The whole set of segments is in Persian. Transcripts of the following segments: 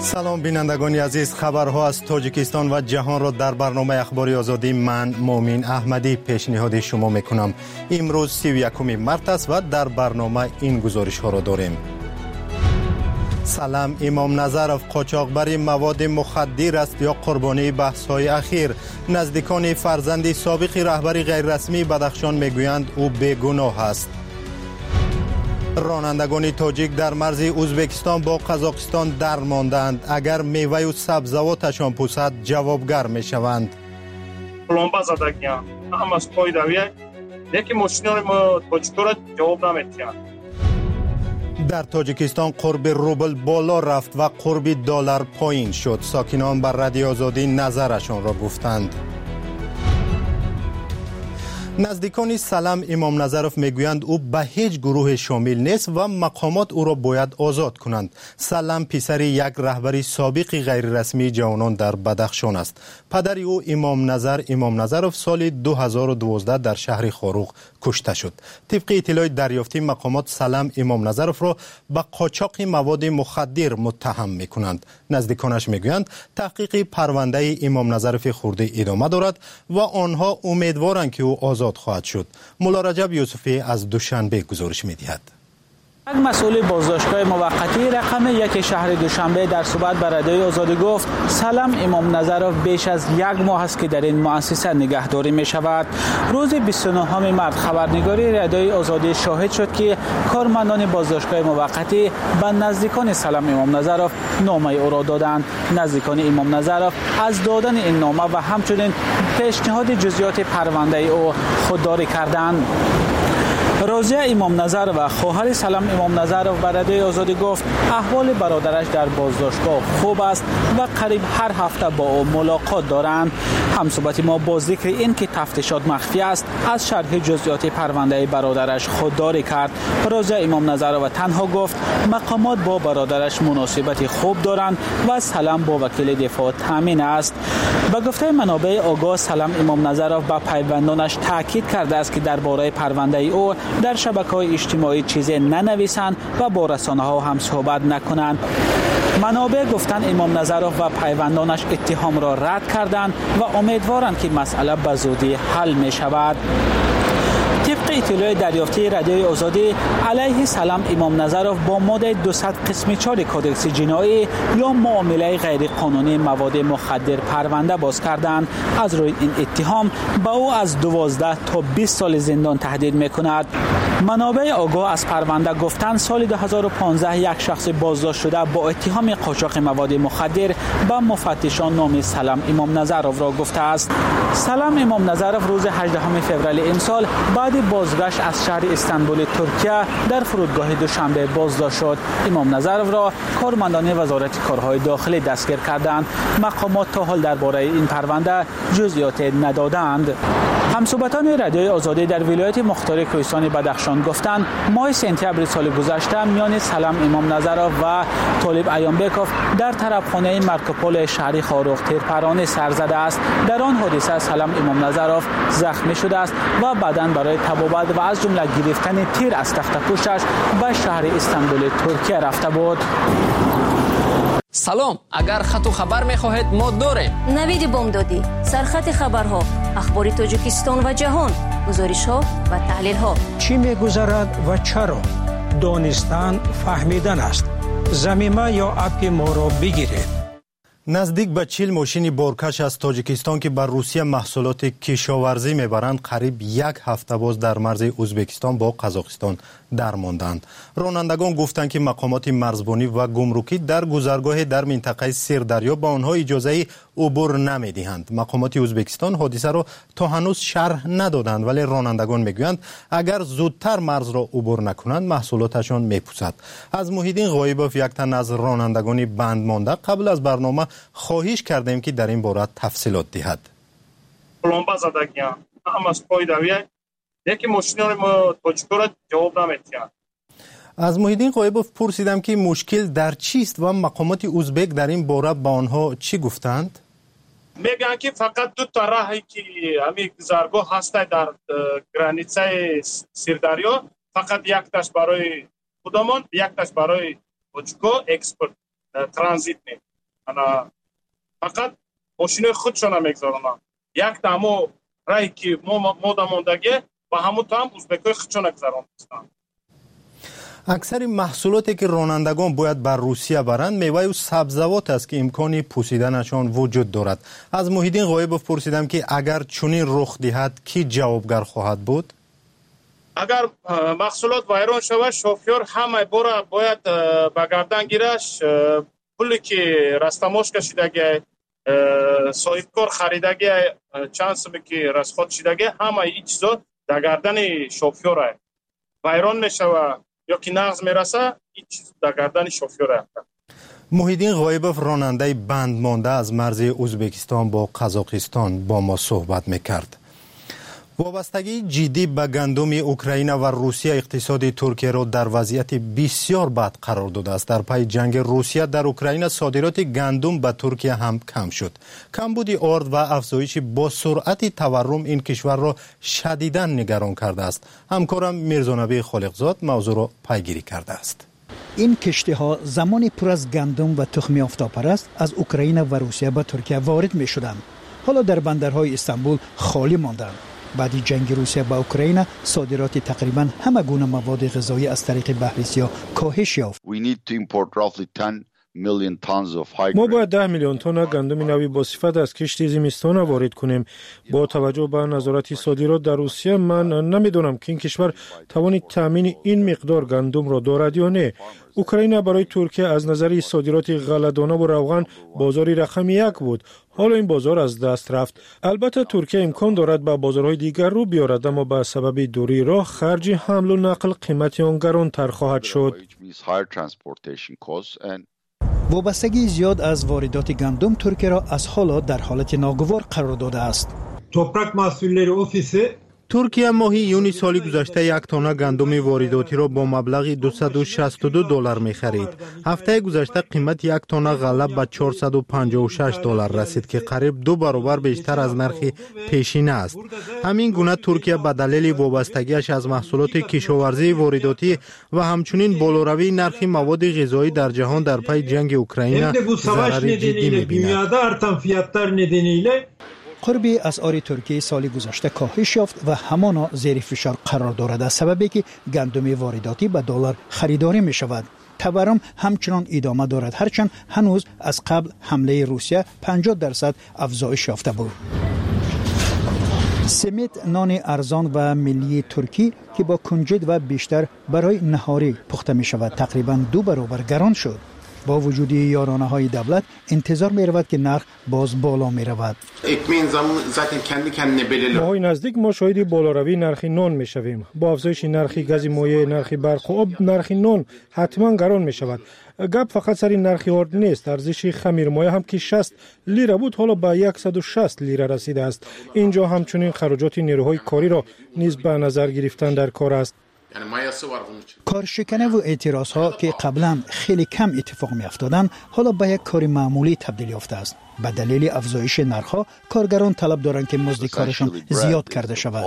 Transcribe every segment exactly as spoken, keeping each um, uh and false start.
سلام بینندگان عزیز، خبرها از تاجیکستان و جهان را در برنامه اخباری آزادی من مومین احمدی پیشنهاد شما میکنم. امروز سی و یکم مارس است و در برنامه این گزارش ها را داریم. سلام امام نظرов قاچاقبر مواد مخدر است یا قربانی بحث های اخیر؟ نزدیکان فرزند سابق رهبر غیررسمی بدخشان میگویند او بیگناه است. رانندگان تاجیک در مرز ازبکستان با قزاقستان در ماندند. اگر میوه و سبزیجاتشان پوسد جوابگر میشوند. لامبا زدگیان هم از پای دویه یکی ماشینان ما تاجیک‌ها جواب نمیدن. در تاجیکستان قرب روبل بالا رفت و قرب دلار پایین شد. ساکنان بر رادیو آزادی نظرشان را گفتند. نزدیکان سلام امام نظرов میگویند او به هیچ گروه شامل نیست و مقامات او را باید آزاد کنند. سلام پسر یک رهبر سابق غیر رسمی جوانان در بدخشان است. پدر او امام نظر امام نظرов سال دو هزار و دوازده در شهر خاروق کشته شد. طبق اطلاع دریافتی مقامات سلام امام نظرов را به قاچاق مواد مخدر متهم میکنند. نزدیکانش میگویند تحقیق پرونده امام نظرов خورده ادامه دارد و آنها امیدوارند که او آزاد خواهد شد. مولا رجب یوسفی از دوشنبه گزارش می‌دهد. یک مسئول بازداشتگاه موقتی رقم یک شهر دوشنبه در صحبت با رادیوی آزادی گفت سلام امام نظرов بیش از یک ماه است که در این مؤسسه نگهداری می شود. روز بیست و نهم مارس خبرنگاری رادیوی آزادی شاهد شد که کارمندان بازداشتگاه موقتی به نزدیکان سلام امام نظرов نامه او را دادند. نزدیکان امام نظرов از دادن این نامه و همچنین پیشنهاد جزئیات پرونده او خودداری کردند. راضیه امام نظر و خواهر سلام امام نظرov به رادیوی آزادی گفت احوال برادرش در بازداشتگاه خوب است و قریب هر هفته با او ملاقات دارند. همصحبت ما با ذکر این که تفتیشات مخفی است از شرح جزئیات پرونده برادرش خودداری کرد. راضیه امام نظرov تنها گفت مقامات با برادرش مناسبت خوب دارند و سلام با وکیل دفاع تامین است. به گفته منابع آگاه سلام امام نظرov به پیوندانش تاکید کرده است که درباره پرونده او در شبکه‌های اجتماعی چیزی ننویسند و با رسانه‌ها هم صحبت نکنند. منابع گفتند امام نظرov و پیوندانش اتهام را رد کردند و امیدوارند که مسئله به زودی حل می شود. طبق اطلاع دریافتی رادیوی آزادی علیه سلام امام نظرov با ماده دویست قسم چهار کودکس جنایی یا معامله غیر قانونی مواد مخدر پرونده باز کردند. از روی این اتهام با او از دوازده تا بیست سال زندان تهدید میکند. منابع آگاه از پرونده گفتند سال دو هزار و پانزده یک شخص بازداشت شده با اتهام قاچاق مواد مخدر به مفتشان نام سلام امام نظرov را گفته است. سلام امام نظرov روز هجدهم فوریه امسال بعد بازگشت از شهر استانبول ترکیه در فرودگاه دوشنبه بازداشت شد. امام نظرov را کارمندان وزارت کارهای داخلی دستگیر کردند. مقامات تا حال درباره این پرونده جزئیات ندادند. همصحبتان رادیوی آزادی در ولایت مختار کوهستان بدخشان گفتند ماه سپتامبر سال گذشته میان سلام امام نظرov و طالب ایانبکوف در طرفخانه مارکوپول شهر خاروق تیرپرانه سر زده است. در آن حادثه سلام امام نظرov زخمی شده است و بعداً برای تبابت و از جمله گرفتن تیر از تخت پوشش به شهر استانبول ترکیه رفته بود. سلام، اگر خط و خبر می‌خواهید ما داریم. نوید بامدادی، سرخط خبرها، اخبار تاجیکستان و جهان، گزارش‌ها و تحلیل‌ها. چی می‌گذرد و چرا؟ دانستن فهمیدن است. ضمیمه یا اپ ما را بگیرید. نزدیک به چهل ماشین بارکش از تاجیکستان که بر روسیه محصولات کشاورزی میبرند قریب یک هفته باز در مرز ازبکستان با قزاقستان در ماندند. رانندگان گفتند که مقامات مرزبانی و گمرکی در گذرگاه در منطقه سیردریا به آنها اجازه عبور نمیدهند. مقامات ازبکستان حادثه را تا هنوز شرح ندادند ولی رانندگان میگویند اگر زودتر مرز را عبور نکنند محصولاتشان میپوسد. از محیدین غایبوف یک تن از رانندگان بند مانده قبل از برنامه خواهش کردیم که در این باره تفصیلات دهد. لامبا زدگیان هم از پای دویه یکی ماشینان ما تاجیک‌ها جواب نمیدن. از محیدین غایبوف پرسیدم که مشکل در چیست و مقامات ازبک در این باره با آنها چی گفتند؟ میگن که فقط دو تا راهی که همین گذرگاه هست در گرانیچه سیردریا، فقط یک تاش برای خودمان یک تاش برای تاجیک‌ها اکسپورت ترانزیت می. انا فقط ماشین خودشون میگذارن. یک دامو رای که ما مودا موندگی با همون تا هم ازبکای خودشون گذارن. اکثر محصولاتی که رانندگان باید بر روسیه برند میوه و سبزیجات است که امکانی پوسیدنشان وجود دارد. از محیدین غایبوف پرسیدم که اگر چنین رخ دهد کی جوابگر خواهد بود؟ اگر محصولات ویران شود شوفیر همه بورا باید به گردن گیرش پولی که رستماش کشیدگی صاحبکار خریدگی چند سمی که رسخوت شدگی همه این چیزا در گردن شوفیره ویران میشود یا که نقض میرسه این چیز در گردن شوفیره. محیدین غایبوف راننده بند مانده از مرز ازبکستان با قزاقستان با ما صحبت میکرد. وابستگی جدی به گندم اوکراین و روسیه اقتصاد ترکیه را در وضعیت بسیار بد قرار داده است. در پی جنگ روسیه در اوکراین صادرات گندم به ترکیه هم کم شد. کمبود آرد و افزایش با سرعت تورم این کشور را شدیداً نگران کرده است. همکارم میرزانبی خالقزاد موضوع را پیگیری کرده است. این کشتی ها زمان پر از گندم و تخم آفتابپرست از اوکراین و روسیه به ترکیه وارد می شدند. حالا در بندرهای استانبول خالی ماندند. بعد جنگ روسیه با اوکراین صادرات تقریبا همه گونه مواد غذایی از طریق بحر سیاه کاهش یافت. ما باید ده میلیون تن گندم نوی با صفت از کشت زمستان وارد کنیم. با توجه به نظارت صادرات در روسیه من نمیدونم که این کشور توانید تامین این مقدار گندم را دارد یا نه. اوکراین برای ترکیه از نظر صادرات غله‌دانه و روغن بازاری رقم یک بود. حالا این بازار از دست رفت. البته ترکیه امکان دارد به بازارهای دیگر رو بیارد، اما به سبب دوری راه خرج حمل و نقل قیمت آن گران‌تر خواهد شد. وابستگی زیاد از واردات گندم ترکیه را از حالا در حالت ناگوار قرار داده است. Toprak Mahsulleri Ofisi ترکیه ماهی یونی سال گذشته یک تانه گندم وارداتی را با مبلغ دویست و شصت و دو دلار می خرید. هفته گذشته قیمت یک تانه غله به چهارصد و پنجاه و شش دلار رسید که قریب دو برابر بیشتر از نرخ پیشینه است. همین گونه ترکیه به دلیل وابستگیش از محصولات کشاورزی وارداتی و همچنین بالاروی نرخ مواد غذایی در جهان در پی جنگ اوکراین ضرر جدی می بیند. قربی اسعار ترکیه سال گذشته کاهش یافت و همانا زیر فشار قرار دارد از سببی که گندم وارداتی به دلار خریداری می شود. تورم همچنان ادامه دارد، هرچند هنوز از قبل حمله روسیه پنجاه درصد افزایش یافته بود. سمیت نان ارزان و ملی ترکی که با کنجد و بیشتر برای نهاری پخته می شود تقریبا دو برابر گران شد. با وجود یارانه های دولت انتظار می رود که نرخ باز بالا می رود. ماهای نزدیک ما شاهد بالاروی نرخ نان می شویم. با افزایش نرخ گاز مایع، نرخ برق و آب، نرخ نان حتما گران می شود. گپ فقط سر نرخ آرد نیست. ارزش خمیر مایع هم که شصت لیره بود حالا به صد و شصت لیره رسیده است. اینجا همچنین خراجات نیروهای کاری را نیز به نظر گرفتن در کار است. کارشکنه و اعتراض ها که قبلا خیلی کم اتفاق می افتادن حالا به یک کار معمولی تبدیل یافته است. به دلیل افزایش نرخ ها کارگران طلب دارند که مزد کارشان زیاد کرده شود.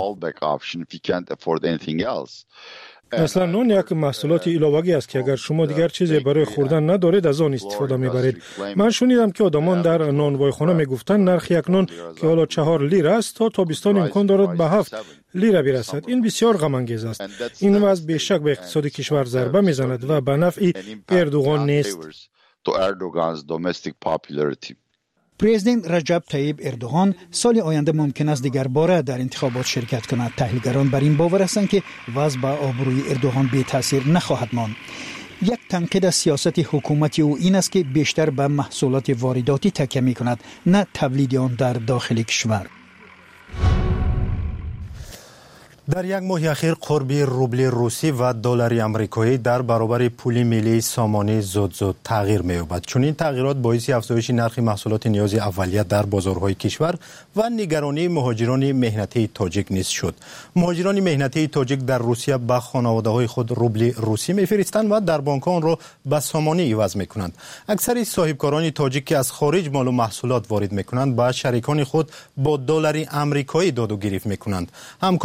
اصلا نان یک محصولات علاوه‌ای است که اگر شما دیگر چیزی برای خوردن ندارید از آن استفاده میبرید. من شنیدم که آدمان در نانوایخانه میگفتن نرخ یک نان که حالا چهار لیره است تا تابستان امکان دارد به هفت لیره برسد. این بسیار غم انگیز است. این وضع بیشک به اقتصاد کشور ضربه میزند و به نفع اردوغان نیست. پرزیدنت رجب طیب اردوغان سال آینده ممکن است دیگر باره در انتخابات شرکت کند. تحلیلگران بر این باور هستند که وضع به آبروی اردوغان بی تاثیر نخواهد ماند. یک تنقید از سیاست حکومتی او این است که بیشتر به محصولات وارداتی تکیه می کند، نه تولید آن در داخل کشور. در یک ماه اخیر قرب روبل روسی و دلار آمریکایی در برابر پول ملی سامانه زود زود تغییر می‌یابد. چون این تغییرات باعث افزایش نرخ محصولات نیاز اولیه در بازارهای کشور و نگرانی مهاجران مهنتی تاجیک نیز شد. مهاجران مهنتی تاجیک در روسیه به خانواده‌های خود روبل روسی می‌فرستند و در بانک‌ها آن را به سامانه عوض می‌کنند. اکثر صاحبکاران تاجیک که از خارج مال و محصولات وارد می‌کنند با شریکان خود با دلار آمریکایی داد و گرفت می‌کنند. همکارم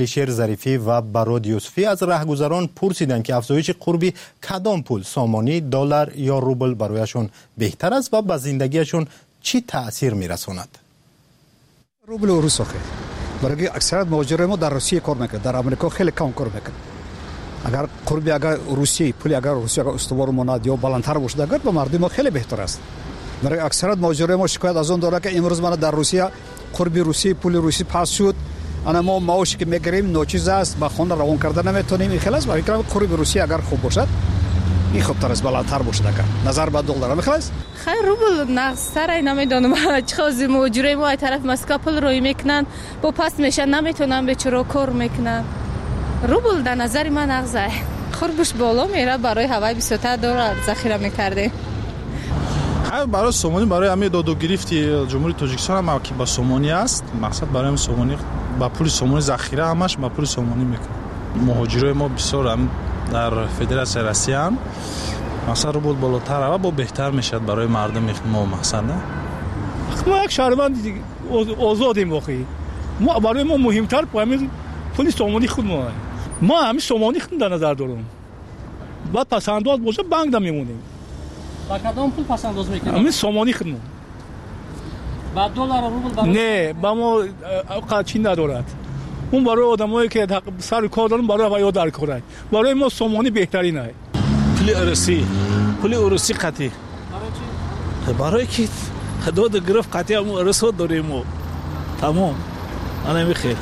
علیشیر ظریفی و براد یوسفی از راهگذران پرسیدند که افزایش قربی کدام پول سامانی، دلار یا روبل برایشان بهتر است و به زندگیشون چی تأثیر میرساند؟ روبل و روس خیلی برای اکثریت مهاجرین ما در روسیه کار میکنه، در امریکا خیلی کم کار میکنه. اگر قربی اگر روسیه پولی اگر روسیه اگر استوار ماند یا بالاتر باشه اگر به مردم ما خیلی بهتر است. برای اکثریت مهاجرین ما شکایت از اون داره که امروز من در روسیه قربی روسیه پول روسی پاس شد، انا ما معاشی که میگیریم ناچیز است، با خونه روان کردن نمیتونیم. این خلاص برای قربی روسیه اگر خوب باشد این خوبتر است، بالاتر باشه اگر نظر به دلار میخواست. خیر روبل نقصتر ای نمیدونم چخوزی مهاجرین ما طرف مسکو پول روی میکنن با پاس میشن نمیتونن به چرا کار میکنن. روبل در نظر من نقصه خربش بالا میره، برای هوای بیست و هشت دلار ذخیره میکرده. برای سومانی برای همه داد و گرفتی جمهوری تاجیکستان هم که با سومانی است، مقصد برای هم سومانی با پول سومانی ذخیره همش با پول سومانی میکنه. مهاجرای ما بسیار هم در فدراسیون روسیه هم مقصد روبل بالاتر و با بهتر میشد برای مردم ما. مقصد نه ما یک شهروند آزادیم واقعی، ما برای ما مهمتر همین پول سومانی خود ما ما همین سومانی خود در نظر دارم. بعد پسنداز باشه بانک دم میمونیم. با کدام پول پسنداز میکنیم؟ همین سومانی خود ما. با دلار روبل برای نه با ما قاچی ندارد. اون برای آدمایی که سر کار دارن برای هوا در کاره، برای ما سومانی بهترین است. پول روسی پول روسی قطعی برای کی داد گرفت قطعی هم روسو داریم و تمام. انا میخیر.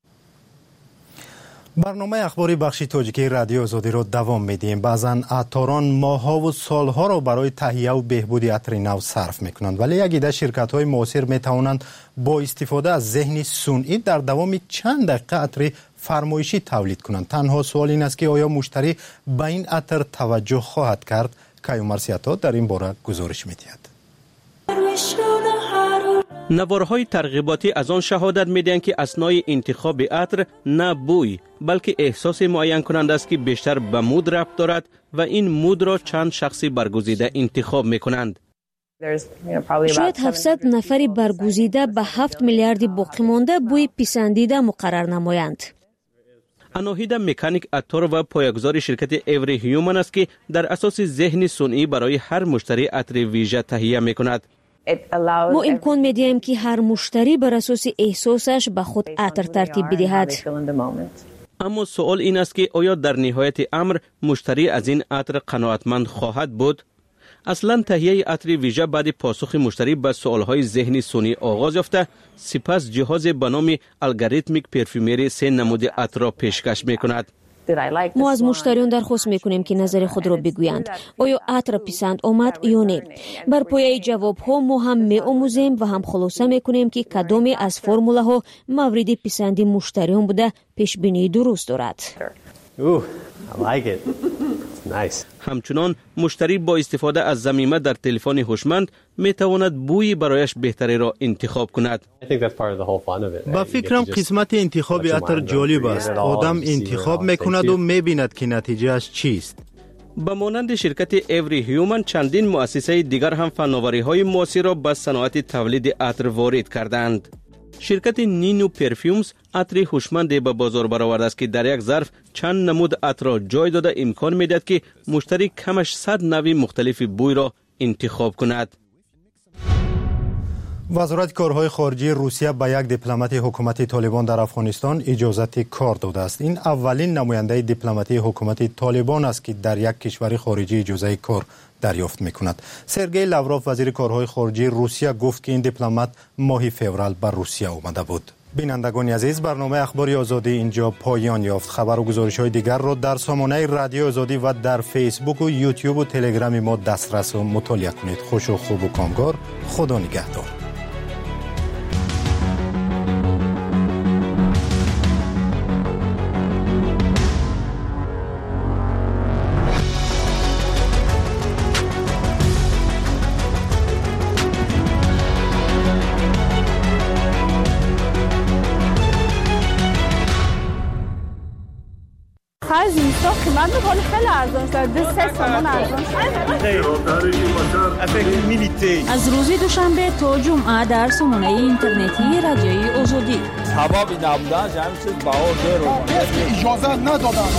برنامه اخباری بخش تاجیکی رادیو آزادی را دوام میدیم. بعضن عطاران ماها و سالها را برای تهیه و بهبود عطر نو صرف میکنند، ولی یک عده شرکت های معاصر میتوانند با استفاده از ذهن صنعی در دوام چند دقیقه عطر فرمایشی تولید کنند. تنها سوال این است که آیا مشتری به این عطر توجه خواهد کرد؟ کیومرث عطا در این باره گزارش میدهد. نوارهای ترغیباتی از آن شهادت میدهند که اثنای انتخاب عطر نه بوی بلکه احساس معین کننده است که بیشتر به مود ربط دارد و این مود را چند شخصی برگزیده انتخاب میکنند. شاید هفتصد نفری برگزیده به هفت میلیارد باقی مانده بوی پسندیده مقرر نمایند. اناهیدا مکانیک عطار و پایه‌گذار شرکت ایوری هیومن است که در اساس ذهن صنعی برای هر مشتری عطر ویژه تهیه میکند. ما امکان میدهیم که هر مشتری بر اساس احساسش به خود عطر ترتیب بدهد. اما سوال این است که آیا در نهایت امر مشتری از این عطر قناعتمند خواهد بود؟ اصلا تهیه عطر ویژه بعد پاسخ مشتری به سوالهای ذهنی صنعی آغاز یافته، سپس جهاز به نام الگوریتمیک پرفیومری سه نمود عطر را پیشکش میکند. ما از مشتریان درخواست میکنیم که نظر خود را بگویند. آیا عطر پسند آمد یا نه؟ بر پایه جواب ها ما هم می آموزیم و هم خلاصه میکنیم که کدامی از فرموله ها مورد پسند مشتریان بوده پیش بینی درست دارد. Ooh, I like it. Nice. همچنان مشتری با استفاده از ضمیمه در تلفن هوشمند می تواند بوی برایش بهتری را انتخاب کند. با فکرم قسمت انتخاب عطر جالب است. آدم انتخاب میکند و میبیند که نتیجهش چیست. با مانند شرکت ایوری هیومن چندین مؤسسه دیگر هم فناوری‌های معاصر را به صنعت تولید عطر وارد کردند. شرکت نینو پرفیومز عطر هوشمند به بازار برآورده است که در یک ظرف چند نمود عطر را جای داده امکان میدهد که مشتری کمش صد نوع مختلف بوی را انتخاب کند. وزارت کارهای خارجه روسیه به یک دیپلمات حکومت طالبان در افغانستان اجازت کار داده است. این اولین نماینده دیپلماتی حکومت طالبان است که در یک کشور خارجی اجازه کار دریافت میکند. سرگئی لاوروف وزیر کارهای خارجه روسیه گفت که این دیپلمات ماه فوریه بر روسیه آمده بود. بینندگان عزیز، برنامه اخباری آزادی اینجا پایان یافت. خبر و گزارش های دیگر را در سامانه رادیو آزادی و در فیسبوک و یوتیوب و تلگرام ما دسترس و مطالعه کنید. خوش و خوب و کامگار. خدا نگهدار. خرج زمستان قیمت میکنه خیلی ارزان شده دو سه سومن ارزان شده. از روز دوشنبه تا جمعه در سامانه اینترنتی رادیوی آزادی حبابی نبودن جمعی چیز بهار رو اجازه ندادن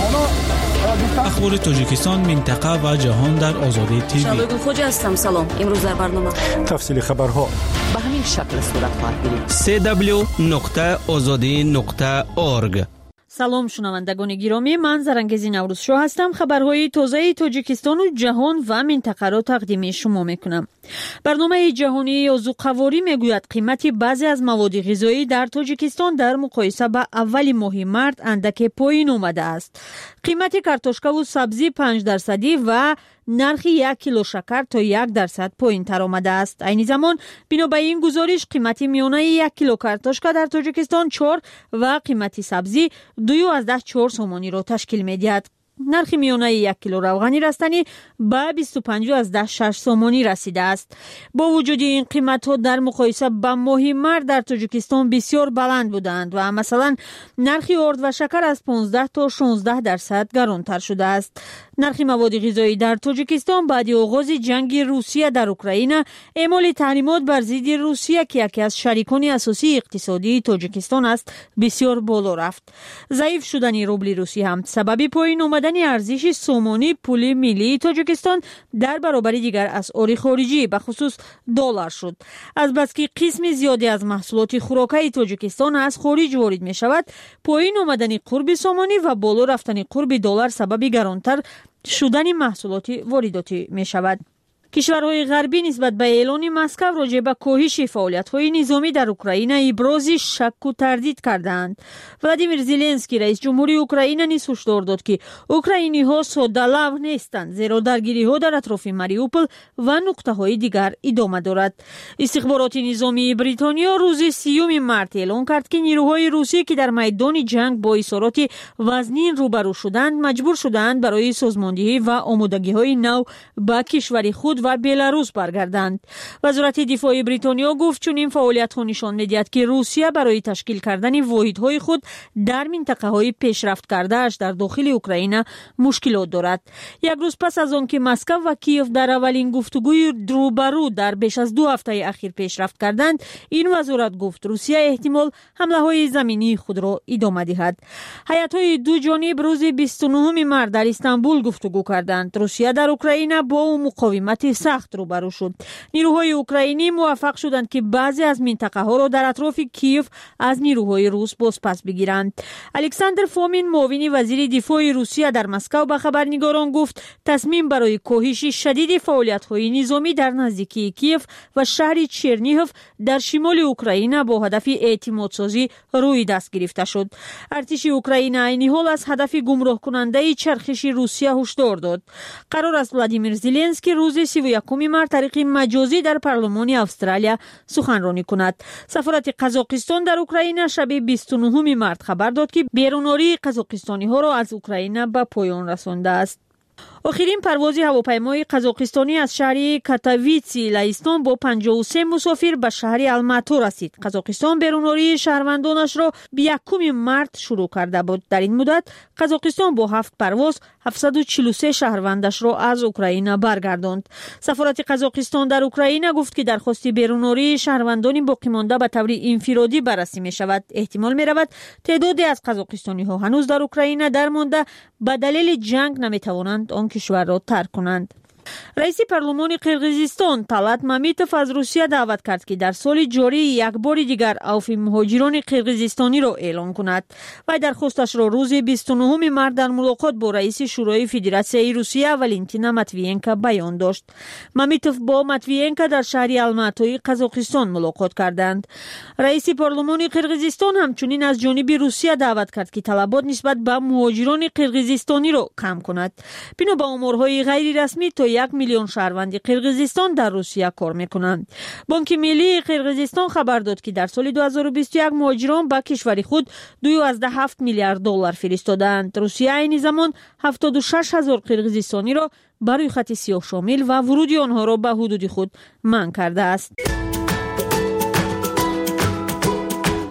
اخبار تاجیکستان، منطقه و جهان در آزادی تیوی. شبگون خوجا هستم. سلام. امروز در برنامه تفصیل خبرها به همین شکل صورت خواهد گرفت. سه دبلیو نقطه آزادی نقطه اورگ. سلام شنوندگان گرامی، من زرنگزی نوروزشو هستم. خبرهای تازه تاجیکستان و جهان و منطقه را تقدیم شما میکنم. برنامه جهانی اوزوقواری میگوید قیمت بعضی از مواد غذایی در تاجیکستان در مقایسه با اول ماه مارس اندک پایین اومده است. قیمت کارتوشکا و سبزی پنج درصدی و نرخ یک کیلو شکر تا یک درصد پایین تر آمده است. این زمان بنا به این گزارش قیمت میانه یک کیلو کارتوشکا در تاجیکستان چهار و قیمت سبزی دو از ده چهار سومانی را تشکیل می‌دهد. نرخ میانه یک کیلو روغن رستنی به بیست و پنج از ده شش سومانی رسیده است. با وجود این قیمت ها در مقایسه با ماه مارس در تاجیکستان بسیار بلند بودند و مثلا نرخ آرد و شکر از پانزده تا شانزده درصد گرانتر شده است. نرخ مواد غذایی در تاجیکستان بعد آغاز جنگ روسیه در اوکراین، اعمال تحریمات بر ضد روسیه که یکی از شریکان اساسی اقتصادی تاجیکستان است، بسیار بالا رفت. ضعیف شدن روبل روسی هم سبب پایین آمدن ارزش سومانی پول ملی تاجیکستان در برابر دیگر اسعار خارجی به خصوص دلار شد. از بس که قسم زیادی از محصولات خوراکی تاجیکستان از خارج وارد می شود، پایین آمدن قرب سومانی و بالا رفتن قرب دلار سبب گرانتر شدن محصولات وارداتی می شود. کشورهای غربی نسبت به اعلان مسکو راجع به کاهش فعالیت‌های نظامی در اوکراین ابراز شک و تردید کردند. ولادیمیر زلنسکی رئیس جمهوری اوکراین نیز هشدار داد که اوکراینی‌ها ساده لو نیستند، زیرا درگیری‌ها در اطراف ماریوپول و نقطه‌های دیگر ادامه دارد. استخبارات نظامی بریتانیا روز سیوم مارس اعلام کرد که نیروهای روسی که در میدان جنگ با اصارات وزنین روبرو شدند، مجبور شدند برای سازماندهی و آمادگی‌های نو به کشور خود و بلاروس برگردند. وزارت دفاع بریتانیا گفت چون این فعالیت‌ها نشان می‌دهد که روسیه برای تشکیل کردن واحدهای خود در منطقه‌های پیشرفت کرده‌اش در داخل اوکراین مشکلات دارد. یک روز پس از آنکه مسکو و کیف در اولین گفتگوی روبرو در بیش از دو هفته اخیر پیشرفت کردند، این وزارت گفت روسیه احتمال حمله‌های زمینی خود را ادامه دهد. هیئت‌های دو جانب روز بیست و نهم مارس در استانبول گفتگو کردند. روسیه در اوکراین با مقاومت سخت روبرو شد. نیروهای اوکراینی موفق شدند که بعضی از منطقه ها را در اطراف کیف از نیروهای روس بازپس بگیرند. الکساندر فومین معاون وزیر دفاع روسیه در مسکو به خبرنگاران گفت تصمیم برای کاهش شدید فعالیت‌های نظامی در نزدیکی کیف و شهر چرنیهف در شمال اوکراین با هدف اعتماد سازی روی دست گرفته شد. ارتش اوکراین عین حال از هدف گمراه کننده چرخش روسیه هشدار داد. قرار است ولادیمیر زلنسکی روز سی و یکم مارس طریق مجازی در پارلمان استرالیا سخنرانی کند. سفارت قزاقستان در اوکراین شب بیست و نهم مارس خبر داد که بیروناری قزاقستانی ها را از اوکراین به پایان رسانده است. آخرین پرواز هواپیمای قزاقستانی از شهر کاتویتسی لهستان با پنجاه و سه مسافر به شهر الماتو رسید. قزاقستان بیروناری شهروندانش را به یکم مارس شروع کرده بود. در این مدت قزاقستان با هفت پرواز هفتصد و چهل و سه شهروندش را از اوکراین برگرداند. سفارت قزاقستان در اوکراین گفت که درخواست بیروناری شهروندان باقی مانده به طور انفرادی بررسی می شود. احتمال می رود تعدادی از قزاقستانی ها هنوز در اوکراین درمانده به دلیل جنگ نمی توانند آن کشور را ترک کنند. رئیس پارلمان قرقیزستان طلعت مامیتوف از روسیه دعوت کرد که در سال جاری یک بار دیگر عفو مهاجران قرقیزستانی را اعلان کند و درخواستش را روز بیست و نهم مارس در ملاقات با رئیس شورای فدراسیون روسیه والنتینا ماتویینکا بیان داشت. مامیتوف با ماتویینکا در شهر الماتوی قزاقستان ملاقات کردند. رئیس پارلمان قرقیزستان همچنین از جانب روسیه دعوت کرد که طلبات نسبت به مهاجران قرقیزستانی را کم کند. بنا به آمارهای غیر رسمی تا یک میلیون شهروند قرقیزستان در روسیه کار میکنند. بانک ملی قرقیزستان خبر داد که در سال دو هزار و بیست و یک مهاجران به کشور خود دو و هفت میلیارد دلار فرستادند. روسیه این زمان هفتاد و شش هزار قرقیزستانی را برای خط سیاه شامل و ورود آنها را به حدود خود منع کرده است.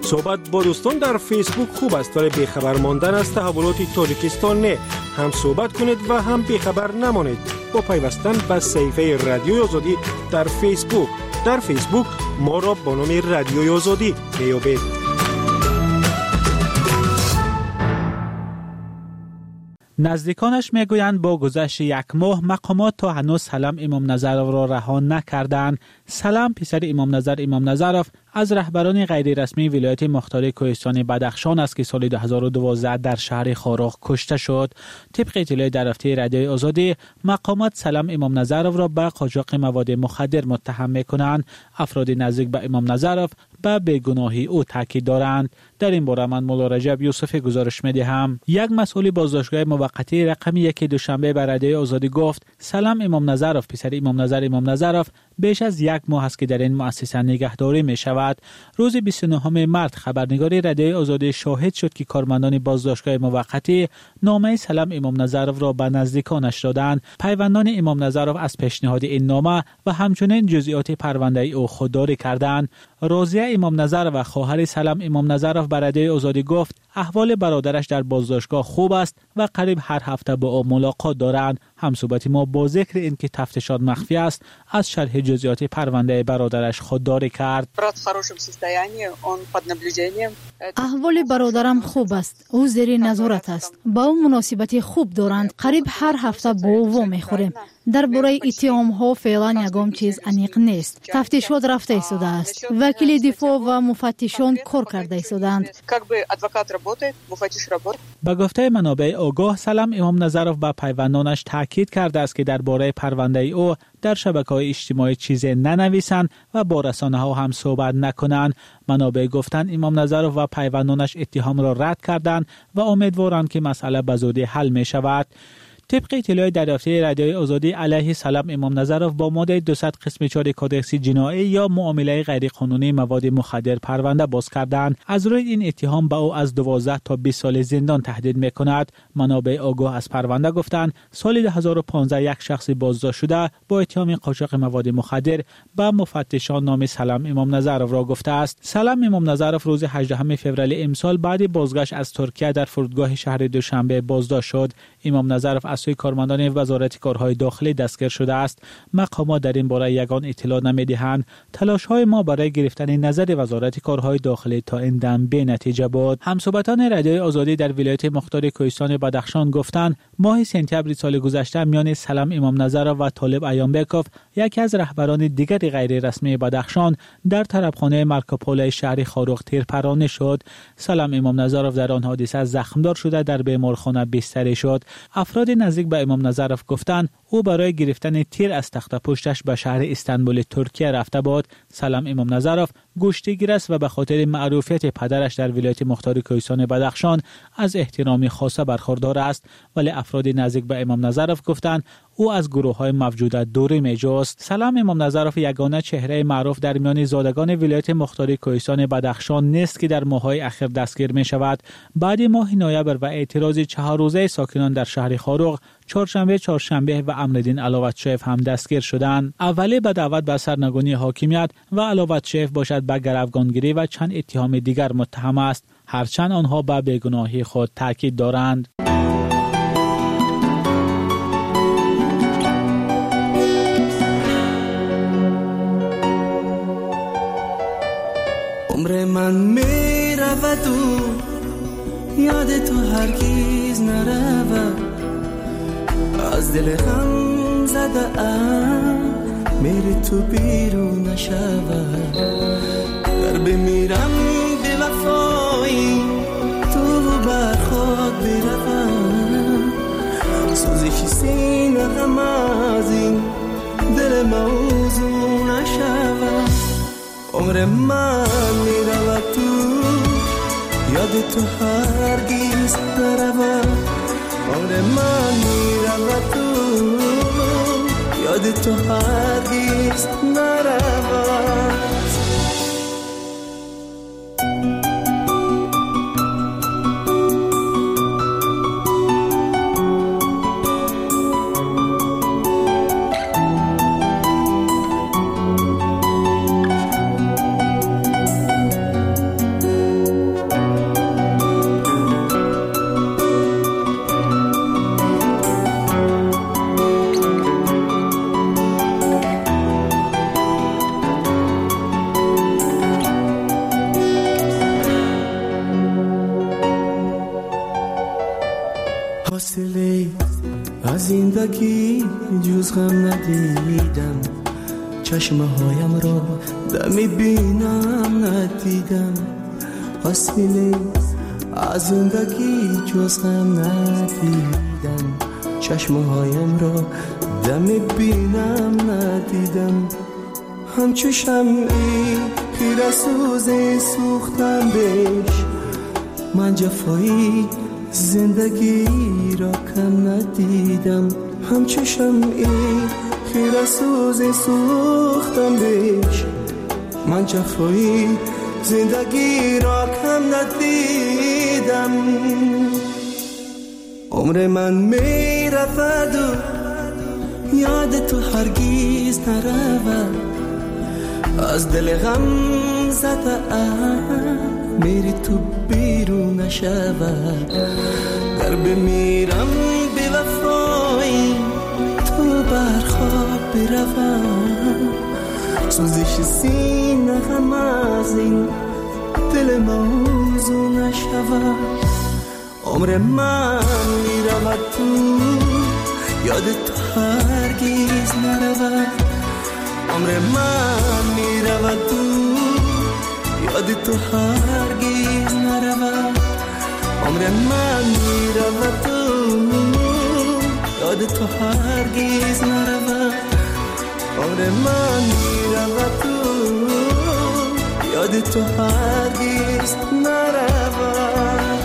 صحبت با دوستان در فیسبوک خوب است ولی بیخبر ماندن از تحولات تاجیکستان نه. هم صحبت کنید و هم بیخبر نمانید با پیوستن به صفحه رادیوی آزادی در فیسبوک. در فیسبوک ما را با نام رادیوی آزادی میابید. نزدیکانش میگویند با گذشت یک ماه مقامات تا هنوز سلام امام نظرов را رها نکردند. سلام پسر امام نظر امام نظرов از رهبران غیر رسمی ولایت مختار کوهستان بدخشان است که سال دو هزار و دوازده در شهر خاراق کشته شد. طبق اطلاع در رفته رادیوی آزادی، مقامات سلام امام نظرов را به قاچاق مواد مخدر متهم می‌کنند. افراد نزدیک به امام نظرов به بیگناهی او تاکید دارند. در این باره من مولا رجب یوسف گزارش می‌دهم. یک مسئول بازداشتگاه موقتی رقم یک دوشنبه به رادیوی آزادی گفت سلام امام نظرов پسر امام نظر امام نظرov بیش از یک ماه است که در این مؤسسه نگهداری می شود. روز بیست و نهم مارس خبرنگار رادیوی آزادی شاهد شد که کارمندان بازداشتگاه موقتی نامه سلام امام نظرov را به نزدیکانش دادند. پیوندان امام نظرov از پیشنهاد این نامه و همچنین جزئیات پرونده او خودداری کردند. راضیه امام نظر و خواهر سلام امام نظرov به رادیوی آزادی گفت احوال برادرش در بازداشتگاه خوب است و قریب هر هفته با او ملاقات دارند. همصحبت ما با ذکر اینکه تفتیشات مخفی است از شرح جزئیات پرونده برادرش خودداری کرد. احوال برادرم خوب است. او زیر نظارت است. با او مناسبت خوب دارند. قریب هر هفته با او وا میخوریم. درباره اتهام ها فعلا یگام چیز انیق نیست. تفتیشات رفته ایستاده است. وکیل دفاع و مفتشان کار کرده ایستادند. با گفته منابع آگاه سلام امام نظرov با پیوندانش تاکید کرده است که درباره پرونده او در شبکه‌های اجتماعی چیزی ننویسند و با رسانه‌ها هم صحبت نکنند. منابع گفتند امام نظرov و پیوندانش اتهام را رد کردند و امیدوارند که مسئله به زودی حل می شود. طبق اطلاع دریافتی رادیوی آزادی علیه سلام امام نظرov با ماده دویست قسم چهار کودکس جنایی یا معامله غیر قانونی مواد مخدر پرونده باز کردند. از روی این اتهام به او از دوازده تا بیست سال زندان تهدید می‌کند. منابع آگاه از پرونده گفتند سال دو هزار و پانزده یک شخص بازداشت شده با اتهام قاچاق مواد مخدر به مفتشان نام سلام امام نظرov را گفته است. سلام امام نظرov روز هجدهم فوریه امسال بعد بازگشت از ترکیه در فرودگاه شهر دوشنبه بازداشت شد. امام نظرov از سوی کارمندان وزارت کارهای داخلی دستگیر شده است. مقامات در این باره یگان اطلاع نمی‌دهند. تلاش‌های ما برای گرفتن نظر وزارت کارهای داخلی تا این دم بی نتیجه بود. همصحبتان رادیوی آزادی در ولایت مختار کوهستان بدخشان گفتند ماه سپتامبر سال گذشته میان سلام امام نظرov و طالب ایامبکوف یکی از رهبران دیگر غیر رسمی بدخشان در طرفخانه مارکوپولو شهر خاروق تیرپرانی شد. سلام امام نظرov در آن حادثه زخمدار شده در بیمارخانه بستری شد. افراد نزدیک به امام نظرov گفتند او برای گرفتن تیر از تخت پشتش به شهر استانبول ترکیه رفته بود. سلام امام نظرov گوشتگیر است و به خاطر معروفیت پدرش در ولایت مختار کوهستان بدخشان از احترام خاص برخوردار است، ولی افراد نزدیک به امام نظرov گفتند او از گروه‌های موجوده دوری می‌جست. سلام امام نظرov یگانه چهره معروف در میان زادگان ولایت مختار کوهستان بدخشان نیست که در ماه‌های اخیر دستگیر می‌شود. بعد ماه نوامبر و اعتراض چهار روزه ساکنان در شهر خاروق، چهارشنبه چهارشنبه و امردین علاوتشیف هم دستگیر شدند. اولی به دعوت به سرنگونی حاکمیت و علاوتشیف باشد به گروگانگیری و چند اتهام دیگر متهم است، هرچند آنها به بیگناهی خود تاکید دارند. عمر من می رود و یاد تو هرگیز نرود، از دل غم زده ام میری تو بیرون نشود، در بمیرم به وفایی تو بر خود بروم، سوزش سینه غم از این دل موضوع نشود. عمر من میرود تو یاد تو هرگیز نرود، عمر من میرود تو یاد تو هرگیز نرود. حاصله از زندگی جز غم ندیدم، چشمه هایم را دمی بینم ندیدم. حاصله از زندگی جز غم ندیدم، چشمه هایم را دمی بینم ندیدم. همچو شمعی خیره سوز سوختم بهش، من جفایی زندگی را کم ندیدم. همچو شمعی خیره سوز سوختم بهش، من جفایی زندگی را کم ندیدم. عمر من می رفت و یاد تو هرگیز نرود، از دل غم زده ام میری تو بیرون نشود. گر بمیرم بی وفایی تو برخواب بروم، سوزش سینه غم از این دل موضوع نشود. عمر من میرود تو یاد تو هرگیز نرود، عمر من میرود تو یاد تو هرگیز نرود. عمر من میرود تو یاد تو هرگیز نرود، عمر من میرود تو یاد تو هرگیز نرود.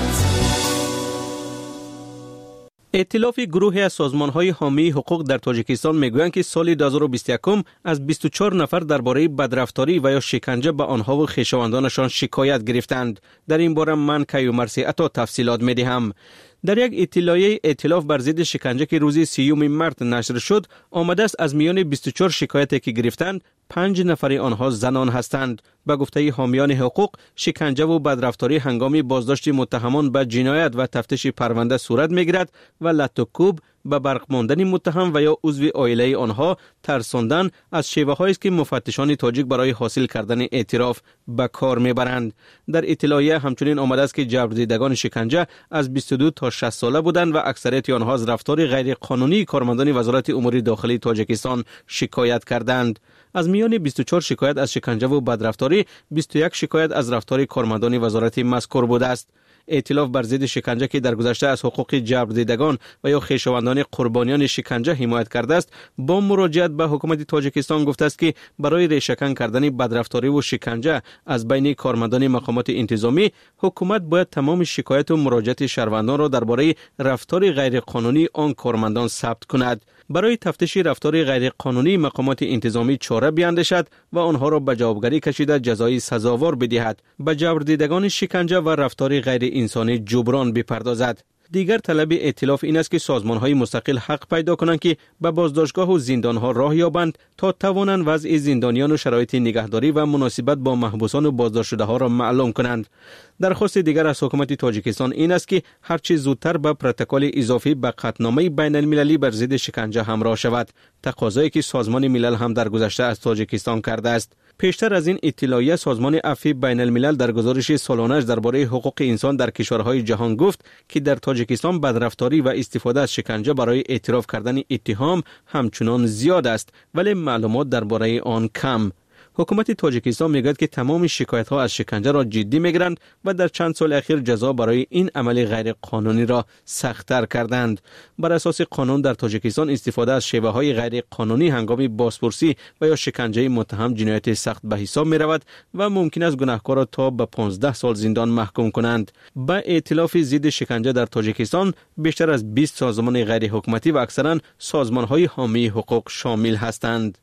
ائتلاف گروهی از سازمان‌های حامی حقوق در تاجیکستان میگویند که سال دو هزار و بیست و یک از بیست و چهار نفر درباره بدرفتاری و یا شکنجه به آنها و خویشاوندانشان شکایت گرفتند. در این باره من کیومرثی عطا تفصیلات می‌دهم. در یک اطلاعیه ائتلاف بر ضد شکنجه که روز سیوم مارس نشر شد، آمده است از میان بیست و چهار شکایتی که گرفتند، پنج نفر آنها زنان هستند. به گفته حامیان حقوق، شکنجه و بدرفتاری هنگام بازداشت متهمان به جنایت و تفتیش پرونده صورت می‌گیرد و لطوکوب به برق ماندن متهم و یا عضو عائله آنها ترساندن از شیوه‌هایی است که مفتشان تاجیک برای حاصل کردن اعتراف به کار میبرند. در اطلاعیه همچنین آمده است که جبردیدگان شکنجه از بیست و دو تا شصت ساله بودند و اکثریت آنها از رفتار غیر قانونی کارمندان وزارت امور داخلی تاجیکستان شکایت کردند. از میان بیست و چهار شکایت از شکنجه و بدرفتاری، بیست و یک شکایت از رفتار کارمندان وزارت مذکور بوده است. ائتلاف بر ضد شکنجه که در گذشته از حقوق جبردیدگان و یا خویشاوندان قربانیان شکنجه حمایت کرده است، با مراجعت به حکومت تاجیکستان گفته است که برای ریشه‌کن کردن بدرفتاری و شکنجه از بین کارمندان مقامات انتظامی، حکومت باید تمام شکایت و مراجعت شهروندان را درباره رفتار غیر قانونی آن کارمندان ثبت کند. برای تفتیش رفتار غیر قانونی مقامات انتظامی چاره بیاندیشد و آنها را به جوابگری کشیده جزای سزاوار بدهد. به جبردیدگان شکنجه و رفتار غیر انسانی جبران بپردازد. دیگر طلب ائتلاف این است که سازمان‌های مستقل حق پیدا کنند که به بازداشتگاه و زندان‌ها راه یابند تا توانند وضع زندانیان و شرایط نگهداری و مناسبت با محبوسان و بازداشت شده‌ها را معلوم کنند. درخواست دیگر از حکومت تاجیکستان این است که هرچه زودتر به پروتکل اضافی به قطعنامه بین المللی بر ضد شکنجه همراه شود، تقاضایی که سازمان ملل هم در گذشته از تاجیکستان کرده است. پیشتر از این اطلاعیه سازمان عفو بین الملل در گزارش سالانه‌اش درباره حقوق انسان در کشورهای جهان گفت که در تاجیکستان بدرفتاری و استفاده از شکنجه برای اعتراف کردن اتهام همچنان زیاد است، ولی معلومات درباره آن کم. حکومت تاجیکستان میگوید که تمام شکایت‌ها از شکنجه را جدی میگیرند و در چند سال اخیر جزا برای این عمل غیر قانونی را سخت‌تر کردند. بر اساس قانون در تاجیکستان استفاده از شیوه‌های غیر قانونی هنگام بازپرسی و یا شکنجه متهم جنایت سخت به حساب می‌رود و ممکن است گناهکار را تا به پانزده سال زندان محکوم کنند. با ائتلاف ضد شکنجه در تاجیکستان بیشتر از بیست سازمان غیر حکومتی و اکثرا سازمان‌های حامی حقوق شامل هستند.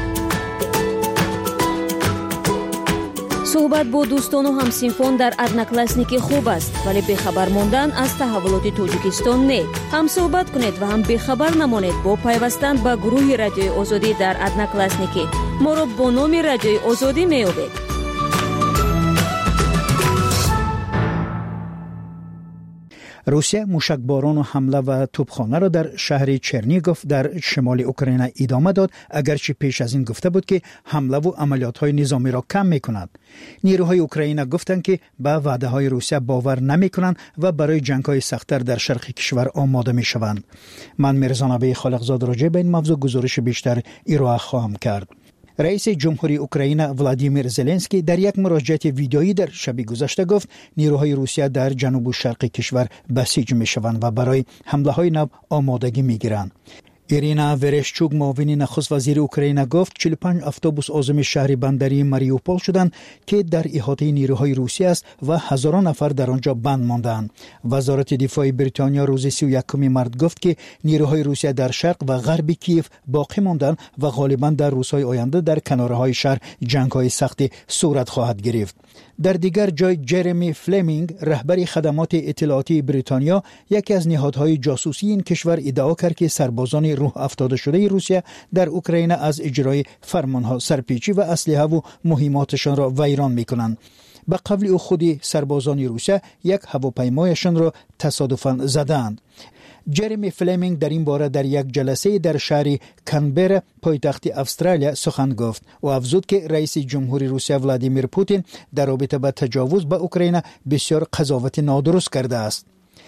صحبت با دوستان و همسینفان در ادناکلاسنیکی خوب است، ولی بخبر ماندن از تحولات تاجیکستان نه. هم صحبت کنید و هم بخبر نمانید با پیوستن به گروه رادیوی آزادی در ادناکلاسنیکی. ما را با نام رادیوی آزادی می‌یابید. روسیه موشکباران و حمله و توپخانه را در شهر چرنیگوف در شمال اوکراین ادامه داد، اگرچه پیش از این گفته بود که حمله و عملیات‌های نظامی را کم می‌کند. نیروهای اوکراین گفتند که به وعده‌های روسیه باور نمی‌کنند و برای جنگ‌های سخت‌تر در شرق کشور آماده می‌شوند. من میرزا نبی خالقزاد راجع به این موضوع گزارش بیشتر ارائه خواهم کرد. رئیس جمهوری اوکراین ولادیمیر زلنسکی در یک مراجعه ویدیویی در شب گذشته گفت نیروهای روسیه در جنوب و شرق کشور بسیج می‌شوند و برای حمله‌های نو آمادگی می‌گیرند. ایرینا ورشچوک معاون نخست وزیر اوکراین گفت چهل و پنج اتوبوس عازم شهر بندری ماریوپول شدند که در احاطه نیروهای روسیه است و هزاران نفر در آنجا بند ماندند. وزارت دفاع بریتانیا روز سی و یکم مارس گفت که نیروهای روسیه در شرق و غرب کیف باقی ماندند و غالبا در روزهای آینده در کنارهای شهر جنگ‌های سختی صورت خواهد گرفت. در دیگر جای جرمی فلمینگ رهبر خدمات اطلاعاتی بریتانیا یکی از نهادهای جاسوسی این کشور ادعا کرد که سربازان روح افتاده شده روسیه در اوکراین از اجرای فرمانها سرپیچی و اسلحه و مهماتشان را ویران می‌کنند. به قول او خود سربازان روسیه یک هواپیمایشان را تصادفاً زدند. جرمی فلمینگ در این باره در یک جلسه در شهر کانبرا پایتخت استرالیا سخن گفت و افزود که رئیس جمهوری روسیه ولادیمیر پوتین در رابطه با تجاوز به اوکراین بسیار قضاوت نادرست کرده است.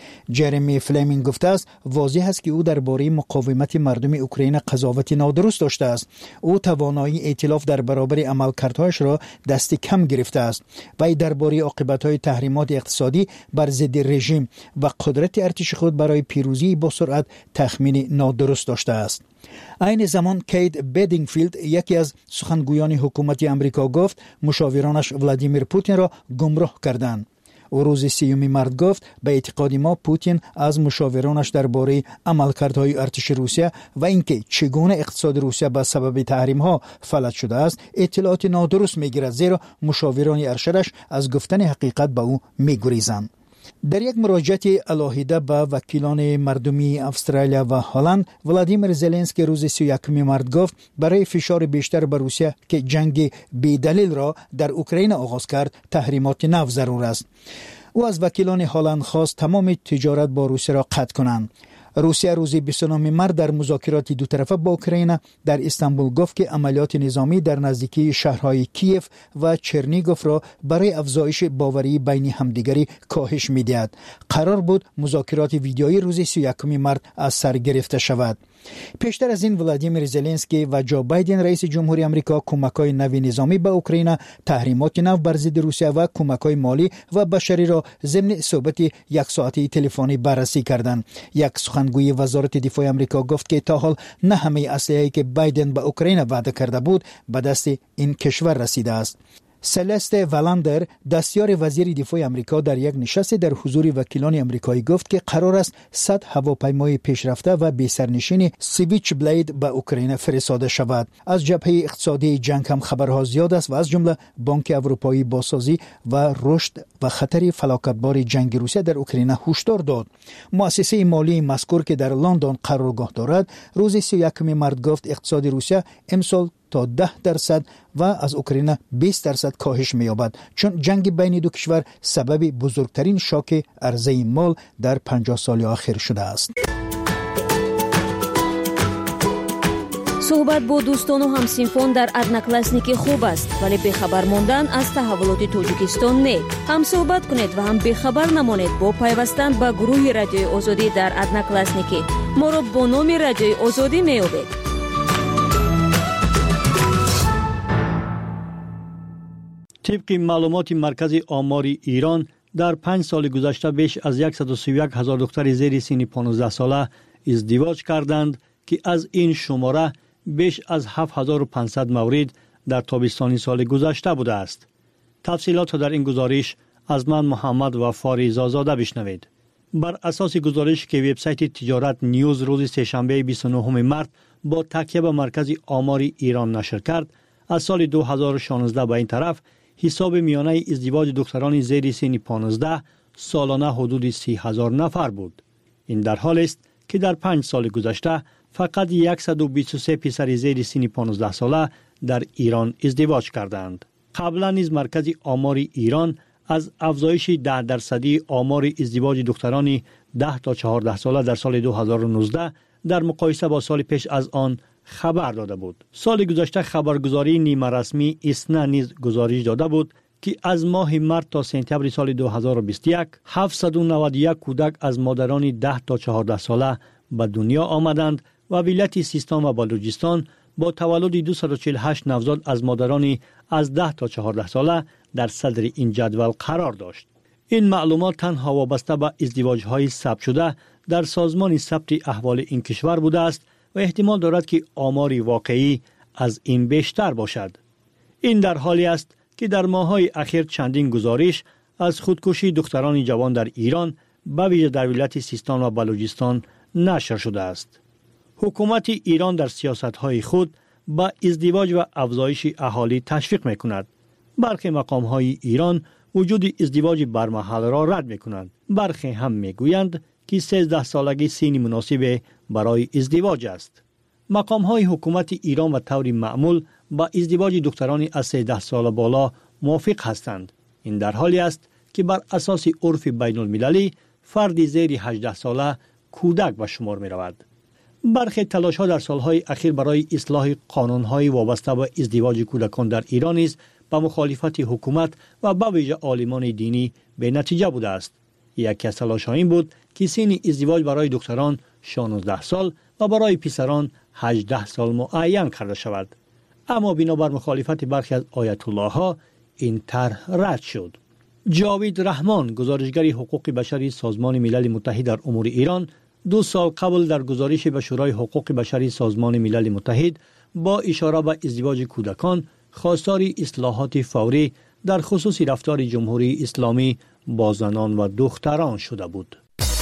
جرمی فلمینگ گفته است واضح است که او درباره مقاومت مردم اوکراین قضاوت نادرست داشته است. او توانایی ائتلاف در برابر عملکردهایش را دست کم گرفته است. وی درباره عاقبت‌های تحریمات اقتصادی بر ضد رژیم و قدرت ارتش خود برای پیروزی با سرعت تخمین نادرست داشته است. این زمان کیت بدینگفیلد یکی از سخنگویان حکومت آمریکا گفت مشاورانش ولادیمیر پوتین را گمراه کردند. و روز سیوم مارس گفت به اعتقاد ما پوتین از مشاورانش درباره عملکردهای ارتش روسیه و اینکه چگونه اقتصاد روسیه به سبب تحریم ها فلج شده است اطلاعات نادرست میگیرد، زیرا مشاوران ارشدش از گفتن حقیقت به او میگریزند. در یک مراجعه علاهیده به وکیلان مردمی استرالیا و هلند ولادیمیر زلنسکی روز سی و یکم مارس گفت برای فشار بیشتر بر روسیه که جنگ بی‌دلیل را در اوکراین آغاز کرد تحریمات نو ضرور است. او از وکیلان هلند خواست تمام تجارت با روسیه را قطع کنند. روسیه روز بیست و نه مارس در مذاکرات دو طرفه با اوکراین در استانبول گفت که عملیات نظامی در نزدیکی شهرهای کیف و چرنیگوف را برای افزایش باوری بین همدیگری کاهش می‌دهد. قرار بود مذاکرات ویدیویی روز سی و یکم مارس از سر گرفته شود. پیشتر از این ولادیمیر زلنسکی و جو بایدن رئیس جمهوری آمریکا کمک‌های نوی نظامی به اوکراین، تحریمات نو بر ضد روسیه و کمک‌های مالی و بشری را ضمن صحبت یک ساعته تلفنی بررسی کردند. یک سخنگوی وزارت دفاع آمریکا گفت که تا حال نه همه اسلحه‌ای که بایدن به اوکراین وعده کرده بود به دست این کشور رسیده است. سلست والندر دستیار وزیر دفاع آمریکا در یک نشست در حضور وکیلان آمریکایی گفت که قرار است صد هواپیمای پیشرفته و بی سرنشین سویچ بلید به اوکراین فرستاده شود. از جبهه اقتصادی جنگ هم خبرها زیاد است و از جمله بانک اروپایی بازسازی و رشد و خطر فلاکتبار جنگ روسیه در اوکراین هشدار داد. مؤسسه مالی مذکور که در لندن قرارگاه دارد روز سی و یکم مارس گفت اقتصاد روسیه امسال تا ده درصد و از اوکراین بیست درصد کاهش می‌یابد، چون جنگ بین دو کشور سبب بزرگترین شاک عرضه مال در پنجاه سال اخیر شده است. صحبت با دوستان و همسینفان در ادناکلاسنیک خوب است، ولی بخبر ماندن از تحولات توجیکستان نه. هم صحبت کنید و هم بخبر نمانید با پیوستن به گروه رادیوی آزادی در ادناکلاسنیک. ما را با نام رادیوی آزادی می‌یابید. طبق معلومات مرکز آمار ایران در پنج سال گذشته بیش از صد و سی و یک هزار دختر زیر سن پانزده ساله ازدواج کردند که از این شماره بیش از هفت هزار و پانصد مورد در تابستان سال گذشته بوده است. تفصیلات در این گزارش از من محمد وفاری زازاده بشنوید. بر اساس گزارش که وبسایت تجارت نیوز روز سه‌شنبه بیست و نه مارس با تکیه به مرکز آمار ایران نشر کرد، از سال دو هزار و شانزده به این طرف حساب میانه ازدواج دختران زیر سن پانزده سالانه حدود سی هزار نفر بود. این در حالی است که در پنج سال گذشته فقط صد و بیست و سه پسر زیر سن پانزده ساله در ایران ازدواج کردند. قبلا نیز مرکز آمار ایران از افزایش ده درصدی آمار ازدواج دختران ده تا چهارده ساله در سال دو هزار و نوزده در مقایسه با سال پیش از آن خبر داده بود. سال گذشته خبرگزاری نیمه رسمی ایسنا نیز گزارش داده بود که از ماه مارس تا سپتامبر سال دو هزار و بیست و یک هفتصد و نود و یک کودک از مادران ده تا چهارده ساله به دنیا آمدند و ولایت سیستان و بلوچستان با تولد دویست و چهل و هشت نوزاد از مادران از ده تا چهارده ساله در صدر این جدول قرار داشت. این معلومات تنها وابسته به ازدواج‌های ثبت شده در سازمان ثبت احوال این کشور بوده است و احتمال دارد که آمار واقعی از این بیشتر باشد. این در حالی است که در ماه‌های اخیر چندین گزارش از خودکشی دختران جوان در ایران به ویژه در ولایت سیستان و بلوچستان نشر شده است. حکومت ایران در سیاست‌های خود با ازدواج و افزایش اهالی تشویق می‌کند. برخی مقام‌های ایران وجود ازدواج برمحل را رد می‌کنند. برخی هم می‌گویند که سیزده سالگی سن مناسب برای ازدواج است. مقام‌های حکومت ایران و طور معمول با ازدواج دختران از سیزده سال بالا موافق هستند. این در حالی است که بر اساس عرف بین المللی فردی زیر هجده ساله کودک به شمار می رود. برخی تلاش ها در سالهای اخیر برای اصلاح قانون‌های وابسته به ازدواج کودکان در ایران است با مخالفت حکومت و به ویژه عالمان دینی به نتیجه بوده است. یکی از تلاش ها این بود که سن ازدواج برای دختران شانزده سال و برای پسران هجده سال معین کرده شود. اما بنابر مخالفت برخی از آیت الله ها این طرح رد شد. جاوید رحمان، گزارشگر حقوق بشری سازمان ملل متحد در امور ایران، دو سال قبل در گزارش به شورای حقوق بشری سازمان ملل متحد با اشاره به ازدواج کودکان خواستار اصلاحات فوری در خصوص رفتار جمهوری اسلامی با زنان و دختران شده بود.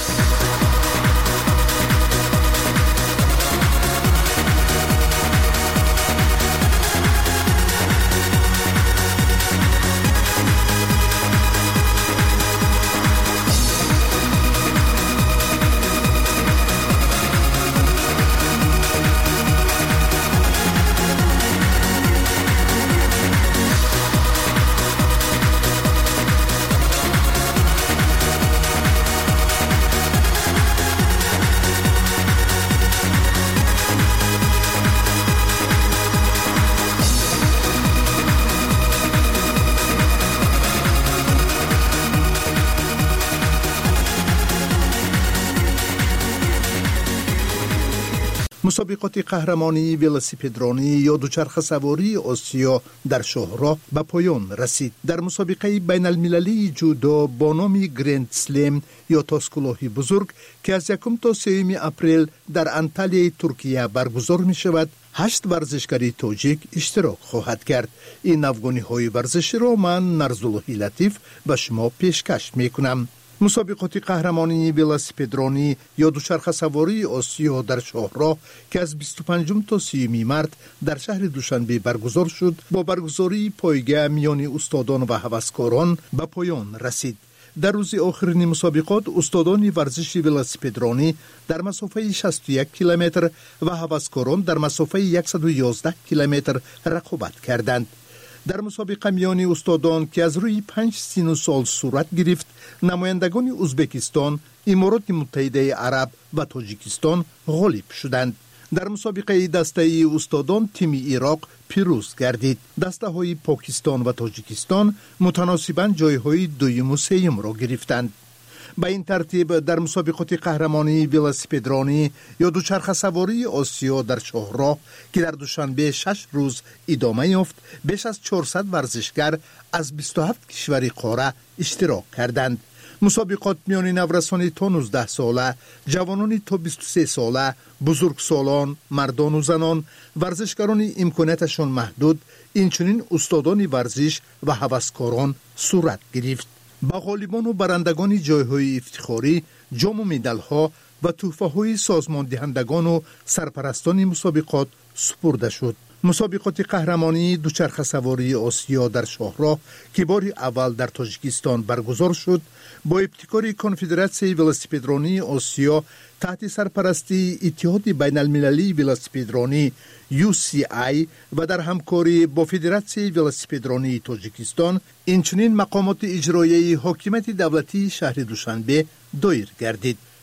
مسابقات قهرمانی ولسیپدرانی یا دوچرخه سواری آسیا در شاهراه به پایان رسید. در مسابقه بین المللی جودو با نام گرند سلم یا تاسکلوهی بزرگ که از یکم تا سوم اپریل در انطالیای ترکیه برگزار می شود، هشت ورزشکاری تاجیک اشتراک خواهد کرد. این افغانی های ورزشی را من نرزاللهی لطیف به شما پیشکش می کنم. مسابقات قهرمانی ولسیپدرانی یا دوچرخه سواری آسیا در شاهراه که از بیست و پنجم تا سیوم مارس در شهر دوشنبه برگزار شد، با برگزاری پایگاه میان استادان و هوسکاران به پایان رسید. در روز آخرین مسابقات استادان ورزش ولسیپدرانی در مسافه شصت و یک کیلومتر و هوسکاران در مسافه صد و یازده کیلومتر رقابت کردند. در مسابقه میان استادان که از روی پنج سین سال صورت گرفت، نمایندگان ازبکستان، امارات متحده عرب و تاجیکستان غالب شدند. در مسابقه دسته استادان تیم عراق پیروز گردید. دسته های پاکستان و تاجیکستان متناسباً جای های دویم و سوم را گرفتند. به این ترتیب در مسابقات قهرمانی ولسیپدرانی یا دوچرخه سواری آسیا در شاهراه که در دوشنبه شش روز ادامه یافت، بیش از چهارصد ورزشگر از بیست و هفت کشور قاره اشتراک کردند. مسابقات میان نورسان تا نوزده ساله، جوانان تا بیست و سه ساله، بزرگسالان، مردان و زنان، ورزشکاران امکاناتشان محدود، اینچنین استادان ورزش و هوسکاران صورت گرفت. با غالبان و برندگان جایهای افتخاری، جام و مدال‌ها و تحفه‌های سازمان دهندگان و سرپرستان مسابقات سپرده شد. مسابقات قهرمانی دوچرخه سواری آسیا در شاهراه که بار اول در تاجیکستان برگزار شد، با ابتکار کنفدراسیون ولسیپدرانی آسیا تحت سرپرستی اتحاد بین المللی ولسیپدرانی یو سی آی و در همکاری با فدراسیون ولسیپدرانی تاجیکستان، اینچنین مقامات اجرایی حاکمیت دولتی شهر دوشنبه دایر گردید.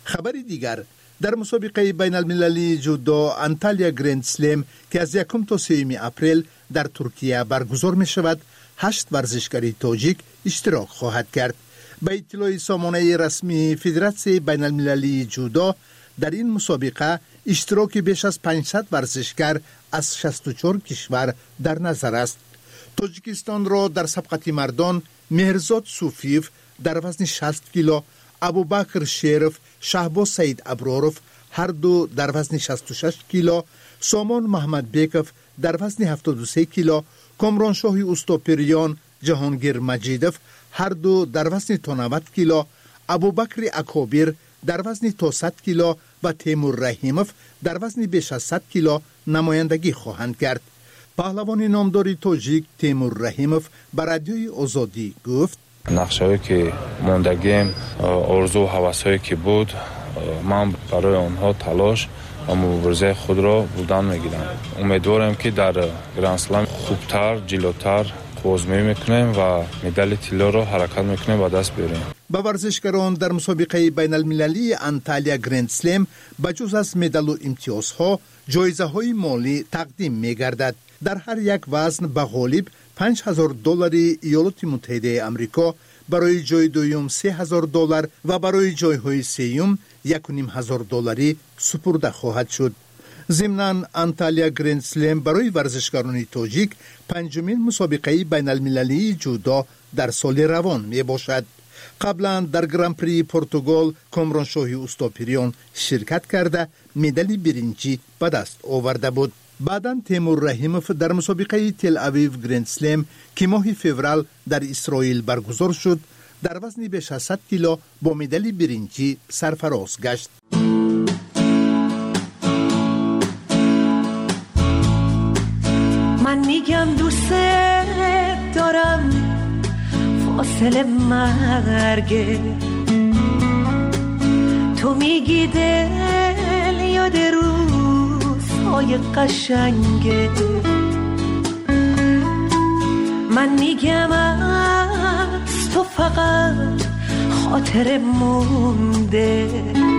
خبر دیگر، در مسابقه بین المللی جودو انتالیا گرند سلم که از یکم تا سوم اپریل در ترکیه برگزار می شود، هشت ورزشکاری تاجیک اشتراک خواهد کرد. به اطلاع سامانه رسمی فدراسیون بین المللی جودو، در این مسابقه اشتراک بیش از پانصد ورزشکار از شصت و چهار کشور در نظر است. تاجیکستان را در سبقت مردان مهرزاد صوفیف در وزن شصت کیلو، ابوبکر شریف، شهباز سعید ابراروف هر دو در وزن شصت و شش کیلو، سامان محمد بیکف در وزن هفتاد و سه کیلو، کامران شاهی اوستاپریان، جهانگیر مجیدف هر دو در وزن تا نود کیلو، ابوبکر اکابر در وزن تا صد کیلو و تیمور رحیموف در وزن بیش از صد کیلو نمایندگی خواهند کرد. پهلوان نامدار تاجیک تیمور رحیموف بر رادیوی آزادی گفت: نقشه‌ای که موندگیم، آرزو و هوس‌هایی که بود، من برای آنها تلاش و مبارزه خود را بودن می‌گیرم. امیدوارم که در گرند اسلم خوبتر، جلوتر بازجویی میکنیم و مدال طلا را حرکت میکنیم و دست بیاریم. به ورزشکاران در مسابقه بین المللی انتالیا گرند سلم بجز از مدال و امتیازها جایزه های مالی تقدیم میگردد. در هر یک وزن به غالب پنج هزار دلار ایالات متحده آمریکا، برای جای دوم سه هزار دلار و برای جای های سوم یک و نیم هزار دلاری سپرده خواهد شد. ضمناً انتالیا گرند سلم برای ورزشکاران تاجیک پنجمین مسابقه بین المللی جودو در سال روان می باشد. قبلا در گران پری پرتغال کامران شاهی اوستاپریان شرکت کرده مدال برنجی به دست آورده بود. بعداً تیمور رحیموف در مسابقه تل اویو گرند سلم که ماه فوریه در اسرائیل برگزار شد در وزن بیش از صد کیلو با مدال برنجی سرفراز گشت. من میگم دوست دارم، فاصله مرگه، تو میگی دل یاد روزهای قشنگه، من میگم از تو فقط خاطر مونده،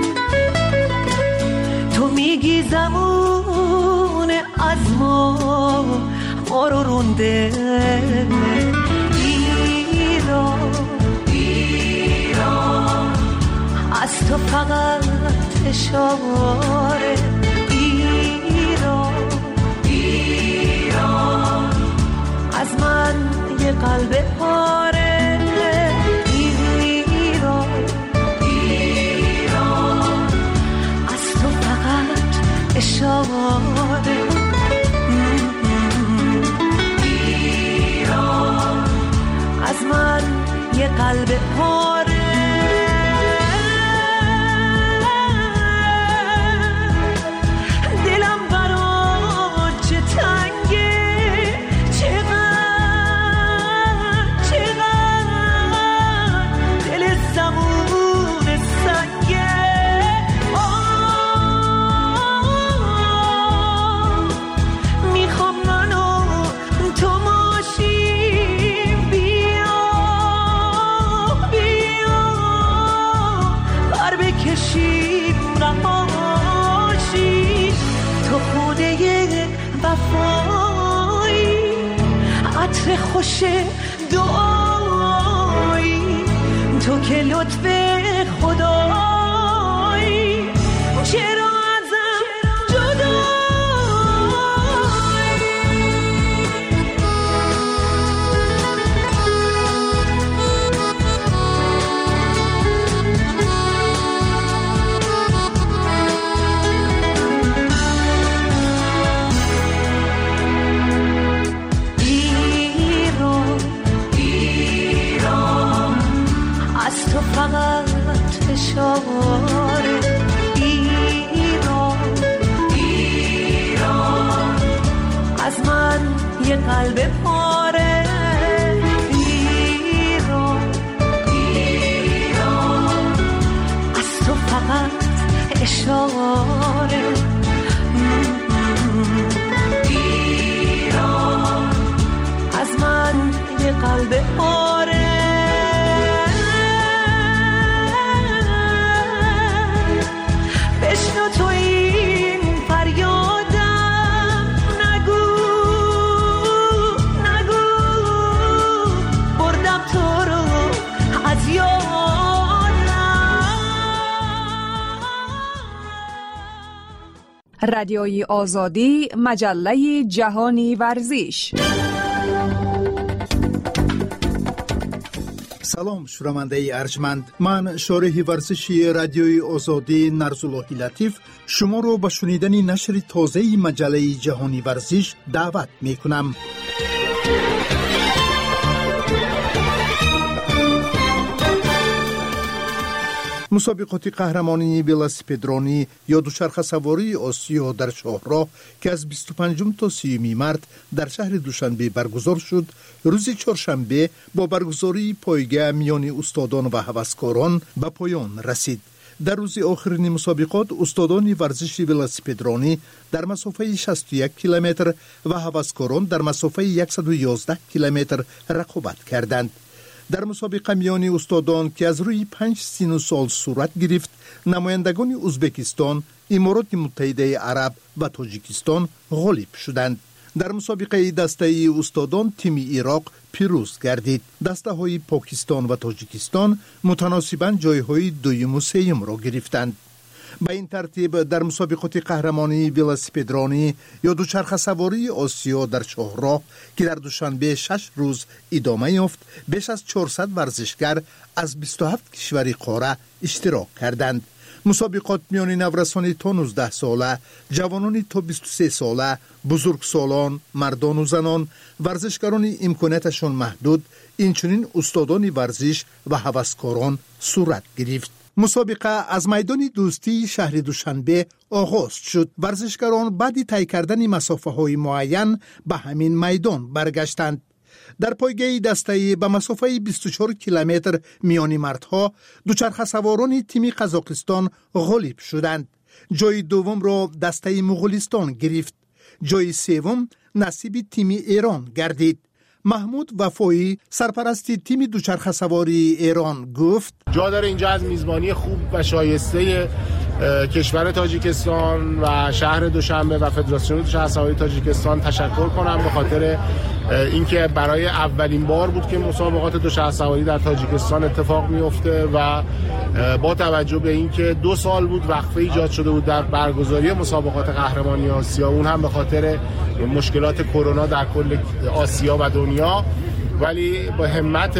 تو میگی زمان از ما ما رو رونده. ایران ایران از تو فقط اشاره، ایران ایران از من یه قلب پاره، ایران ایران از تو فقط اشاره، ایران از من یه قلب پاره. دلم برات چه تنگه، چقدر چقدر دل زمون سنگه، میخوام منو تو ماشین بیا بیا بر بکشیم نماشی، تو خونه وفایی، عطر خوش دعایی، تو که لطف خدایی، چرا ازم جدایی؟ فقط اشاره، ایران ایران از من یه قلب پاره، ایران ایران از تو فقط اشاره، ایران از من یه قلب پاره. رادیوی آزادی، مجله جهانی ورزش. سلام شنونده ارجمند، من شارح ورزشی رادیوی آزادی نرزالله لطیف شما رو به شنیدن نشر تازه مجله جهانی ورزش دعوت می کنم. مسابقات قهرمانی ولسیپدرانی یا دوچرخه سواری آسیا در شاهراه که از بیست و پنجم تا سیوم مارس در شهر دوشنبه برگزار شد، روز چهارشنبه با برگزاری پایگاه میان استادان و هوسکاران به پایان رسید. در روز آخرین مسابقات استادان ورزش ولسیپدرانی در مسافه شصت و یک کیلومتر و هوسکاران در مسافه صد و یازده کیلومتر رقابت کردند. در مسابقه میان استادان که از روی پنج سین سال صورت گرفت، نمایندگان ازبکستان، امارات متحده عرب و تاجیکستان غالب شدند. در مسابقه دسته استادان تیم عراق پیروز گردید. دسته های پاکستان و تاجیکستان متناسباً جای های دویم و سوم را گرفتند. به این ترتیب در مسابقات قهرمانی ولسیپدرانی یا دوچرخه سواری آسیا در شاهراه که در دوشنبه شش روز ادامه یافت، بیش از چهارصد ورزشگر از بیست و هفت کشور قاره اشتراک کردند. مسابقات میان نورسان تا نوزده ساله، جوانان تا بیست و سه ساله، بزرگسالان، مردان و زنان، ورزشکاران امکاناتشان محدود، اینچنین استادان ورزش و هوسکاران صورت گرفت. مسابقه از میدان دوستی شهر دوشنبه آغاز شد. ورزشکاران بعد طی کردن مسافه های معین به همین میدان برگشتند. در پایگاه دسته به مسافه بیست و چهار کیلومتر میان مردها، دوچرخه سواران تیم قزاقستان غالب شدند. جای دوم را دسته مغولستان گرفت. جای سوم نصیب تیم ایران گردید. محمود وفایی سرپرست تیم دوچرخه سواری ایران گفت جا داره اینجا از میزبانی خوب و شایسته کشور تاجیکستان و شهر دوشنبه و فدراسیون دوچرخه سواری تاجیکستان تشکر کنم به خاطر اینکه برای اولین بار بود که مسابقات دوچرخه سواری در تاجیکستان اتفاق میفته و با توجه به اینکه دو سال بود وقفه ایجاد شده بود در برگزاری مسابقات قهرمانی آسیا، اون هم به خاطر مشکلات کرونا در کل آسیا و دنیا، ولی با همت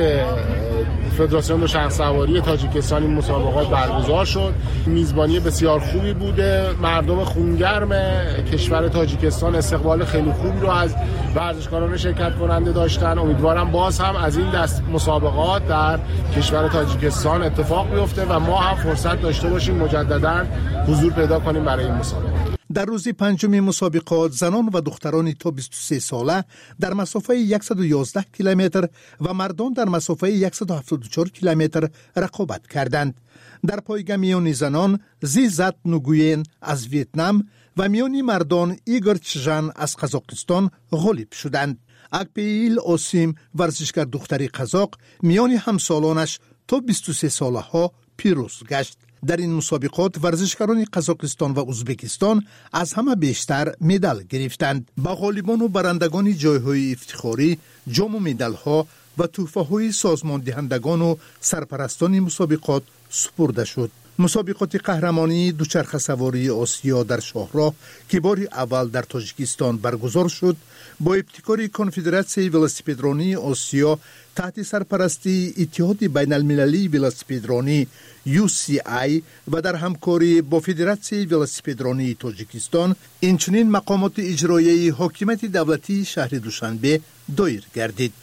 فدراسیون دوچرخه سواری تاجیکستان این مسابقات برگزار شد. میزبانی بسیار خوبی بوده. مردم خونگرم کشور تاجیکستان استقبال خیلی خوبی رو از ورزشکاران شرکت کننده داشتن. امیدوارم باز هم از این دست مسابقات در کشور تاجیکستان اتفاق بیفته و ما هم فرصت داشته باشیم مجددا حضور پیدا کنیم برای این مسابقات. در روز پنجم مسابقات زنان و دختران تا بیست و سه ساله در مسافه صد و یازده کیلومتر و مردان در مسافه صد و هفتاد و چهار کیلومتر رقابت کردند. در پایگاه میان زنان زیزت نوگوین از ویتنام و میان مردان ایگور چژان از قزاقستان غالب شدند. اکپیل اوسیم ورزشکار دختری قزاق میان همسالانش تا بیست و سه ساله ها پیروز گشت. در این مسابقات ورزشکاران قزاقستان و ازبکستان از همه بیشتر مدال گرفتند. به غالبان و برندگان جایهای افتخاری جام و مدال ها و تحفه های سازمان دهندگان و سرپرستان مسابقات سپرده شد. مسابقات قهرمانی دوچرخه سواری آسیا در شاهراه که بار اول در تاجیکستان برگزار شد، با ابتکار کنفدراسیون ولسیپدرانی آسیا تحت سرپرستی اتحاد بین المللی ولسیپدرانی یو سی آی و در همکاری با فدراسیون ولسیپدرانی تاجیکستان، اینچنین مقامات اجرایی حاکمیت دولتی شهر دوشنبه دایر گردید.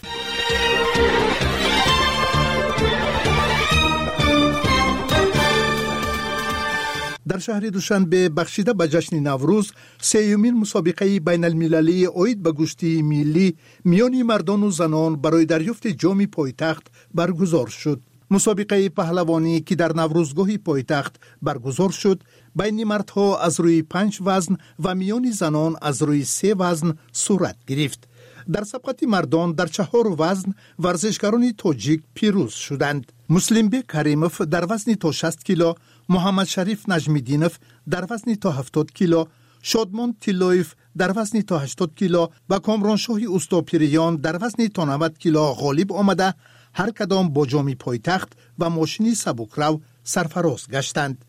در شهر دوشنبه بخشیده به جشن نوروز، سیومین مسابقه بین المللی عاید به گشتی ملی میان مردان و زنان برای دریافت جام پایتخت برگزار شد. مسابقه پهلوانی که در نوروزگاه پایتخت برگزار شد، بین مردها از روی پنج وزن و میان زنان از روی سه وزن صورت گرفت. در سبقت مردان در چهار وزن ورزشکاران تاجیک پیروز شدند. مسلمبek کریموف در وزن تا شصت کیلو، محمد شریف نجمیدینوف در وزن تا هفتاد کیلو، شادمان تیلویف در وزن تا هشتاد کیلو و کامرانشاه استاپیریان در وزن تا نود کیلو غالب آمده، هر کدام با جام پایتخت و ماشین سبکرو سرفراز گشتند.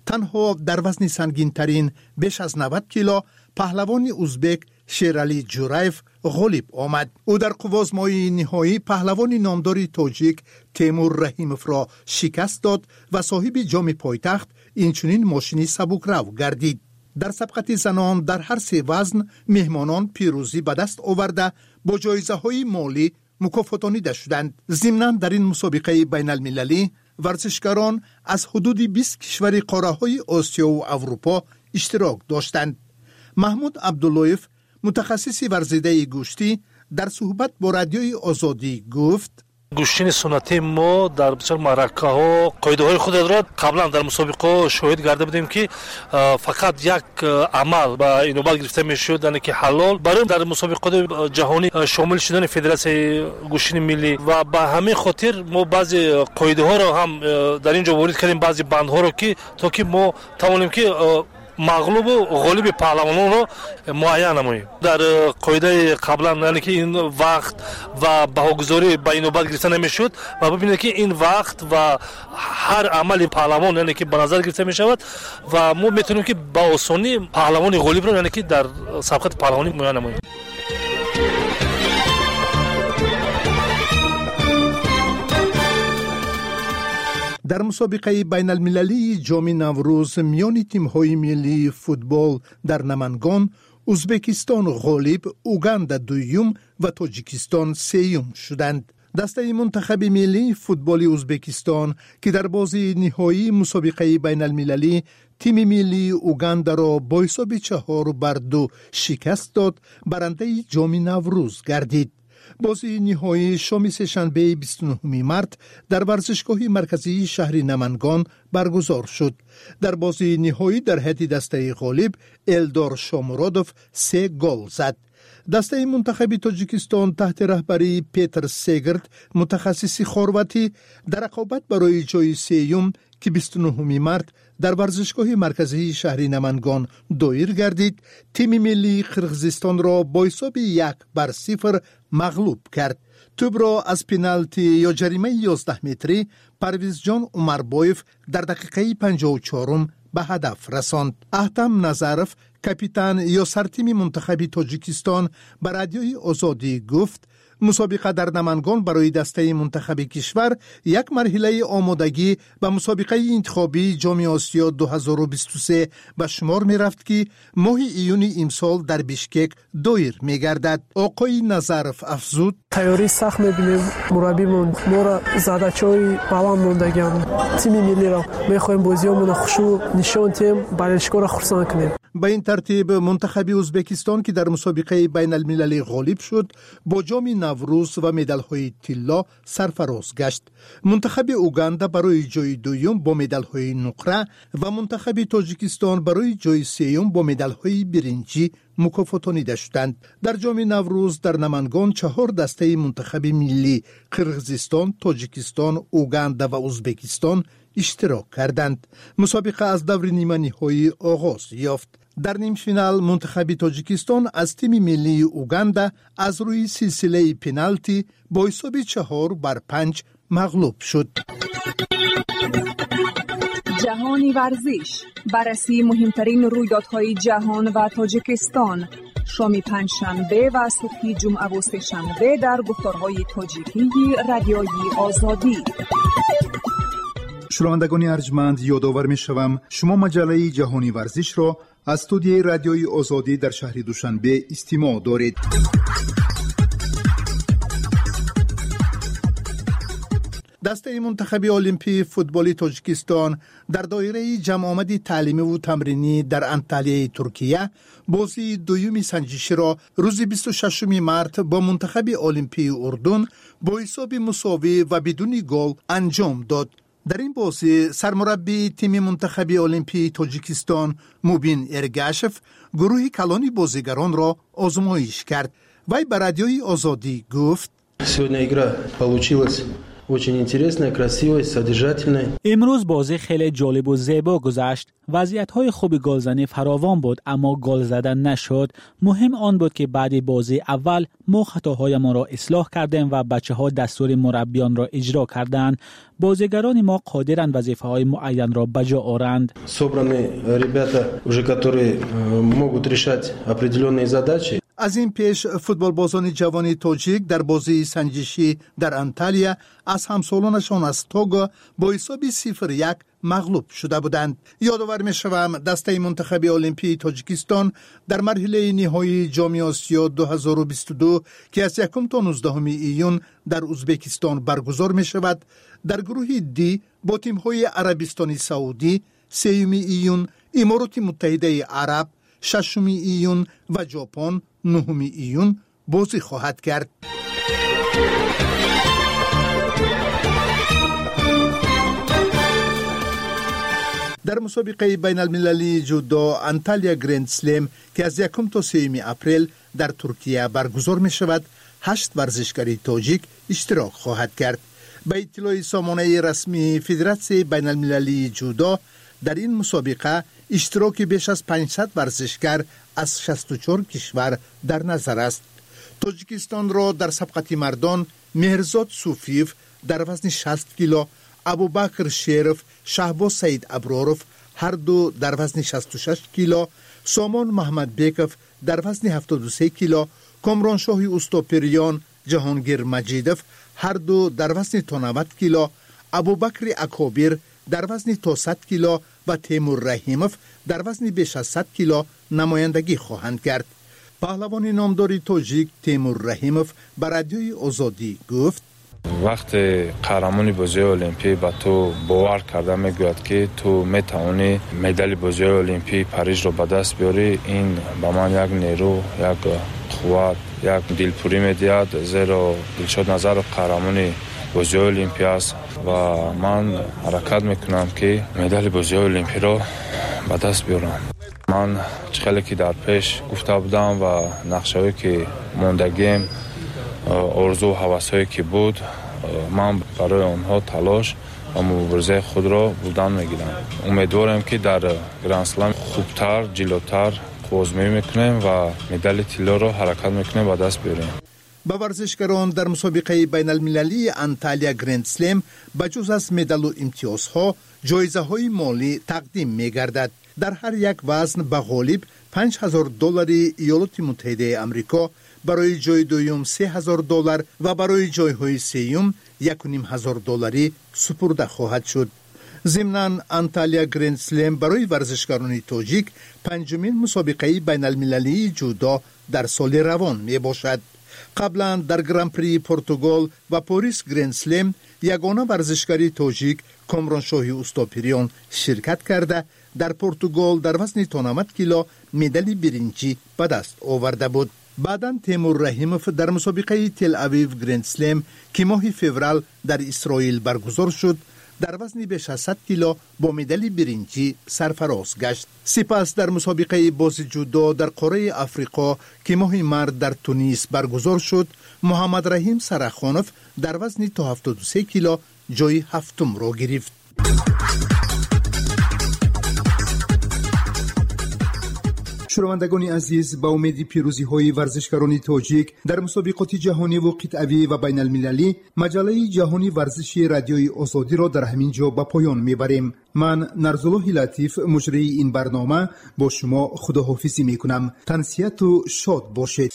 تنها در وزن سنگین‌ترین بیش از نود کیلو پهلوان ازبک شیرالی جورایف غالب آمد. او در قوازمای نهایی پهلوان نامدار تاجیک تیمور رحیموف را شکست داد و صاحب جام پایتخت اینچنین ماشینی سبکرو گردید. در سبقت زنان در هر سه وزن مهمانان پیروزی به دست آورده با جایزه های مالی مکافاتانیده شدند. ضمناً در این مسابقه بین المللی ورزشکاران از حدود بیست کشور قاره های آسیا و اروپا اشتراک داشتند. محمود عبداللهیف متخصص ورزیده گوشتی در صحبت با رادیوی آزادی گفت: گوشتن سنتی ما در بسیار معرکه ها قاعده های خود را قبلا در مسابقه شاهد گرده بودیم که فقط یک عمل با اینوبت گرفته میشد، یعنی که حلال. برای در مسابقات جهانی شامل شدن فدراسیون گوشتن ملی و به همین خاطر ما بعضی قاعده ها را هم در اینجا وارد کردیم، بعضی بند ها را که تا که ما توانیم که مغلوب و غالب پهلوانان را معین نماییم. در قاعده قبلا یعنی که این وقت و بهاگذاری به اینوبت گرفته نمیشد و ببینید که این وقت و هر عمل پهلوان یعنی که به نظر گرفته می شود و ما میتونیم که با آسانی پهلوان غالب را یعنی که در سبقت پهلوانی معین نماییم. در مسابقه بین المللی جام نوروز میان تیم‌های ملی فوتبال در نمنگان، ازبکستان غالب، اوگاندا دوم و تاجیکستان سوم شدند. دسته منتخب ملی فوتبال ازبکستان که در بازی نهایی مسابقه بین المللی تیم ملی اوگاندا را با حساب چهار بر دو شکست داد، برنده جام نوروز گردید. بازی نهایی شام سه‌شنبه بیست و نه مارس در ورزشگاه مرکزی شهر نمنگان برگزار شد. در بازی نهایی در هدی دسته غالب الدار شامرادوف سه گل زد. دسته منتخب تاجیکستان تحت رهبری پیتر سگرد متخصص خرواتی در رقابت برای جای سوم که بیست و نه مارس در ورزشگاه مرکزی شهر نمنگان دایر گردید، تیم ملی قرقیزستان را با حساب یک بر صفر مغلوب کرد. توپ را از پنالتی یا جریمه یازده متری پرویز جان عمربایف در دقیقه پنجاه و چهار به هدف رساند. احتم نظرف کاپیتان یا سرتیم منتخب تاجیکستان به رادیوی آزادی گفت: مسابقه در نمنگان برای دسته منتخب کشور یک مرحله آمادگی به مسابقه انتخابی جام آسیا دو هزار و بیست و سه به شمار می رفت که ماه ایون امسال در بیشکک دایر می گردد. آقای نظرف افزود: تیاری سخت می بینیم، مربیمون ما را زدچای بلند موندگیم، تیم ملی را می خواهیم بازیامون خشوع نشان تیم برایشکار را خرسان کنیم. به این ترتیب منتخب ازبکستان که در مسابقه بین المللی غالب شد با جام نوروز و مدال های طلا سرفراز گشت. منتخب اوگاندا برای جای دوم با مدال های نقره و منتخب تاجیکستان برای جای سوم با مدال های برنجی مکافاتانیده شدند. در جام نوروز در نمنگان چهار دسته منتخب ملی قرقیزستان، تاجیکستان، اوگاندا و ازبکستان اشتراک کردند. مسابقه از دور نیمه نهایی آغاز یافت. در نیم فینال منتخب تاجیکستان از تیم ملی اوگاندا از روی سلسله پنالتی با حساب چهار بر پنج مغلوب شد. جهانی ورزش، بررسی مهمترین رویدادهای جهان و تاجیکستان، شام پنجشنبه و صبح جمعه و سه‌شنبه در گفتارهای تاجیکی رادیوی آزادی. شنوندگان ارجمند، یادآور می‌شوم شما مجله جهانی ورزش را از استودیوی رادیوی آزادی در شهر دوشنبه استماع دارید. دسته منتخب المپی فوتبال تاجیکستان در دایره جمع آمد تعلیمی و تمرینی در انطالیه ترکیه بازی دومی سنجشی را روز بیست و ششم مارس با منتخب المپی اردن با حساب مساوی و بدون گل انجام داد. در این بازی سرمربی تیم منتخب المپی تاجیکستان موبین ارگاشف گروه کلان بازیگران را آزمایش کرد. وی به رادیوی آزادی گفت: Сегодня игра получилась очень интересная, красивая, содержательная. امروز بازی خیلی جالب و زیبا گذشت. وضعیت‌های خوب گلزنی فراوان بود اما گل زدن نشد. مهم آن بود که بعد بازی اول ما خطاهایمان را اصلاح کردیم و بچه‌ها دستور مربیان را اجرا کردند. بازیگران ما قادرند وظیفه‌های معین را بجا آورند. Собраны ребята, уже которые могут решать определенные задачи. از این پیش فوتبالبازان جوان تاجیک در بازی سنجشی در انتالیا از همسالانشان از توگو با حساب صفر یک مغلوب شده بودند. یادآور می‌شوم دسته منتخب المپی تاجیکستان در مرحله نهایی جام آسیا دو هزار و بیست و دو که از یکم تا نوزدهم ایون در ازبکستان برگزار می‌شود در گروه دی با تیم‌های عربستان سعودی سوم ایون، امارات متحده عرب ششم ایون و ژاپن نهم ایون بازی خواهد کرد. در مسابقه بین المللی جودو انتالیا گرند سلم که از یکم تا سوم اپریل در ترکیه برگزار می شود، هشت ورزشکاری تاجیک اشتراک خواهد کرد. به اطلاع سامانه رسمی فدراسیون بین المللی جودو در این مسابقه اشتراک بیش از پانصد ورزشکار از شصت و چهار کشور در نظر است. تاجیکستان را در سبقت مردان مهرزاد صوفیف در وزن شصت کیلو، ابوبکر شریف، شهباز سعید ابراروف هر دو در وزن شصت و شش کیلو، سامان محمد بیکف در وزن هفتاد و سه کیلو، کامران شاهی اوستاپریان، جهانگیر مجیدف هر دو در وزن تا نود کیلو، ابوبکر اکابر در وزن تا صد کیلو و تیمور رحیموف در وزن بیش از صد کیلو نمایندگی خواهند کرد. پهلوان نامدار تاجیک تیمور رحیموف بر رادیوی آزادی گفت: وقتی قهرمان بازی المپی با تو باور کرده میگوید که تو میتوانی مدال بازی المپی پاریس رو به دست بیاری، این به من یک نیرو، یک قوت، یک دلپوری میدهد، زیرا دلشاد نظر قهرمان بازی المپی است و من حرکت میکنم که مدال بازی المپی رو به دست بیارم. من خیلی که در پیش گفته بودم و نقشه‌ای که موندگیم، آرزو و هوس‌هایی که بود، من برای آنها تلاش و مبارزه خود را بودن میگیرم. امیدوارم که در گرند اسلم خوبتر، جلوتر آزمایش میکنیم و مدال طلا را حرکت میکنیم و دست بیاریم. با ورزشکاران در مسابقه بین المللی انتالیا گرند سلم بجز از مدال و امتیازها جایزه های مالی تقدیم میگردد. در هر یک وزن به غالب پنج هزار دلار ایالات متحده آمریکا، برای جای دوم سه هزار دلار و برای جایهای سوم یک و نیم هزار دلاری سپرده خواهد شد. ضمناً انتالیا گرند سلم برای ورزشکاران تاجیک پنجمین مسابقه بین المللی جودو در سال روان می باشد. قبلا در گران پری پرتغال و پاریس گرند سلم یگانه ورزشکاری تاجیک کامران شاهی اوستاپریان شرکت کرده در پرتغال در وزن تا نود کیلو مدال برنجی به دست آورده بود. بعداً تیمور رحیموف در مسابقه تل اویو گرند سلم که ماه فوریه در اسرائیل برگزار شد در وزن بیش از صد کیلو با مدال برنجی سرفراز گشت. سپس در مسابقه بازی جودو در قاره افریقا که ماه مارس در تونس برگزار شد، محمد رحیم سرخانوف در وزن تا هفتاد و سه کیلو جای هفتم را گرفت. شنوندگان عزیز، با امید پیروزی های ورزشکاران تاجیک در مسابقات جهانی و قطعی و بین المللی، مجله جهانی ورزشی رادیوی آزادی را در همین جا به پایان میبریم. من نرزالله لطیف مجری این برنامه با شما خداحافظی میکنم. تنسیت و شاد باشید.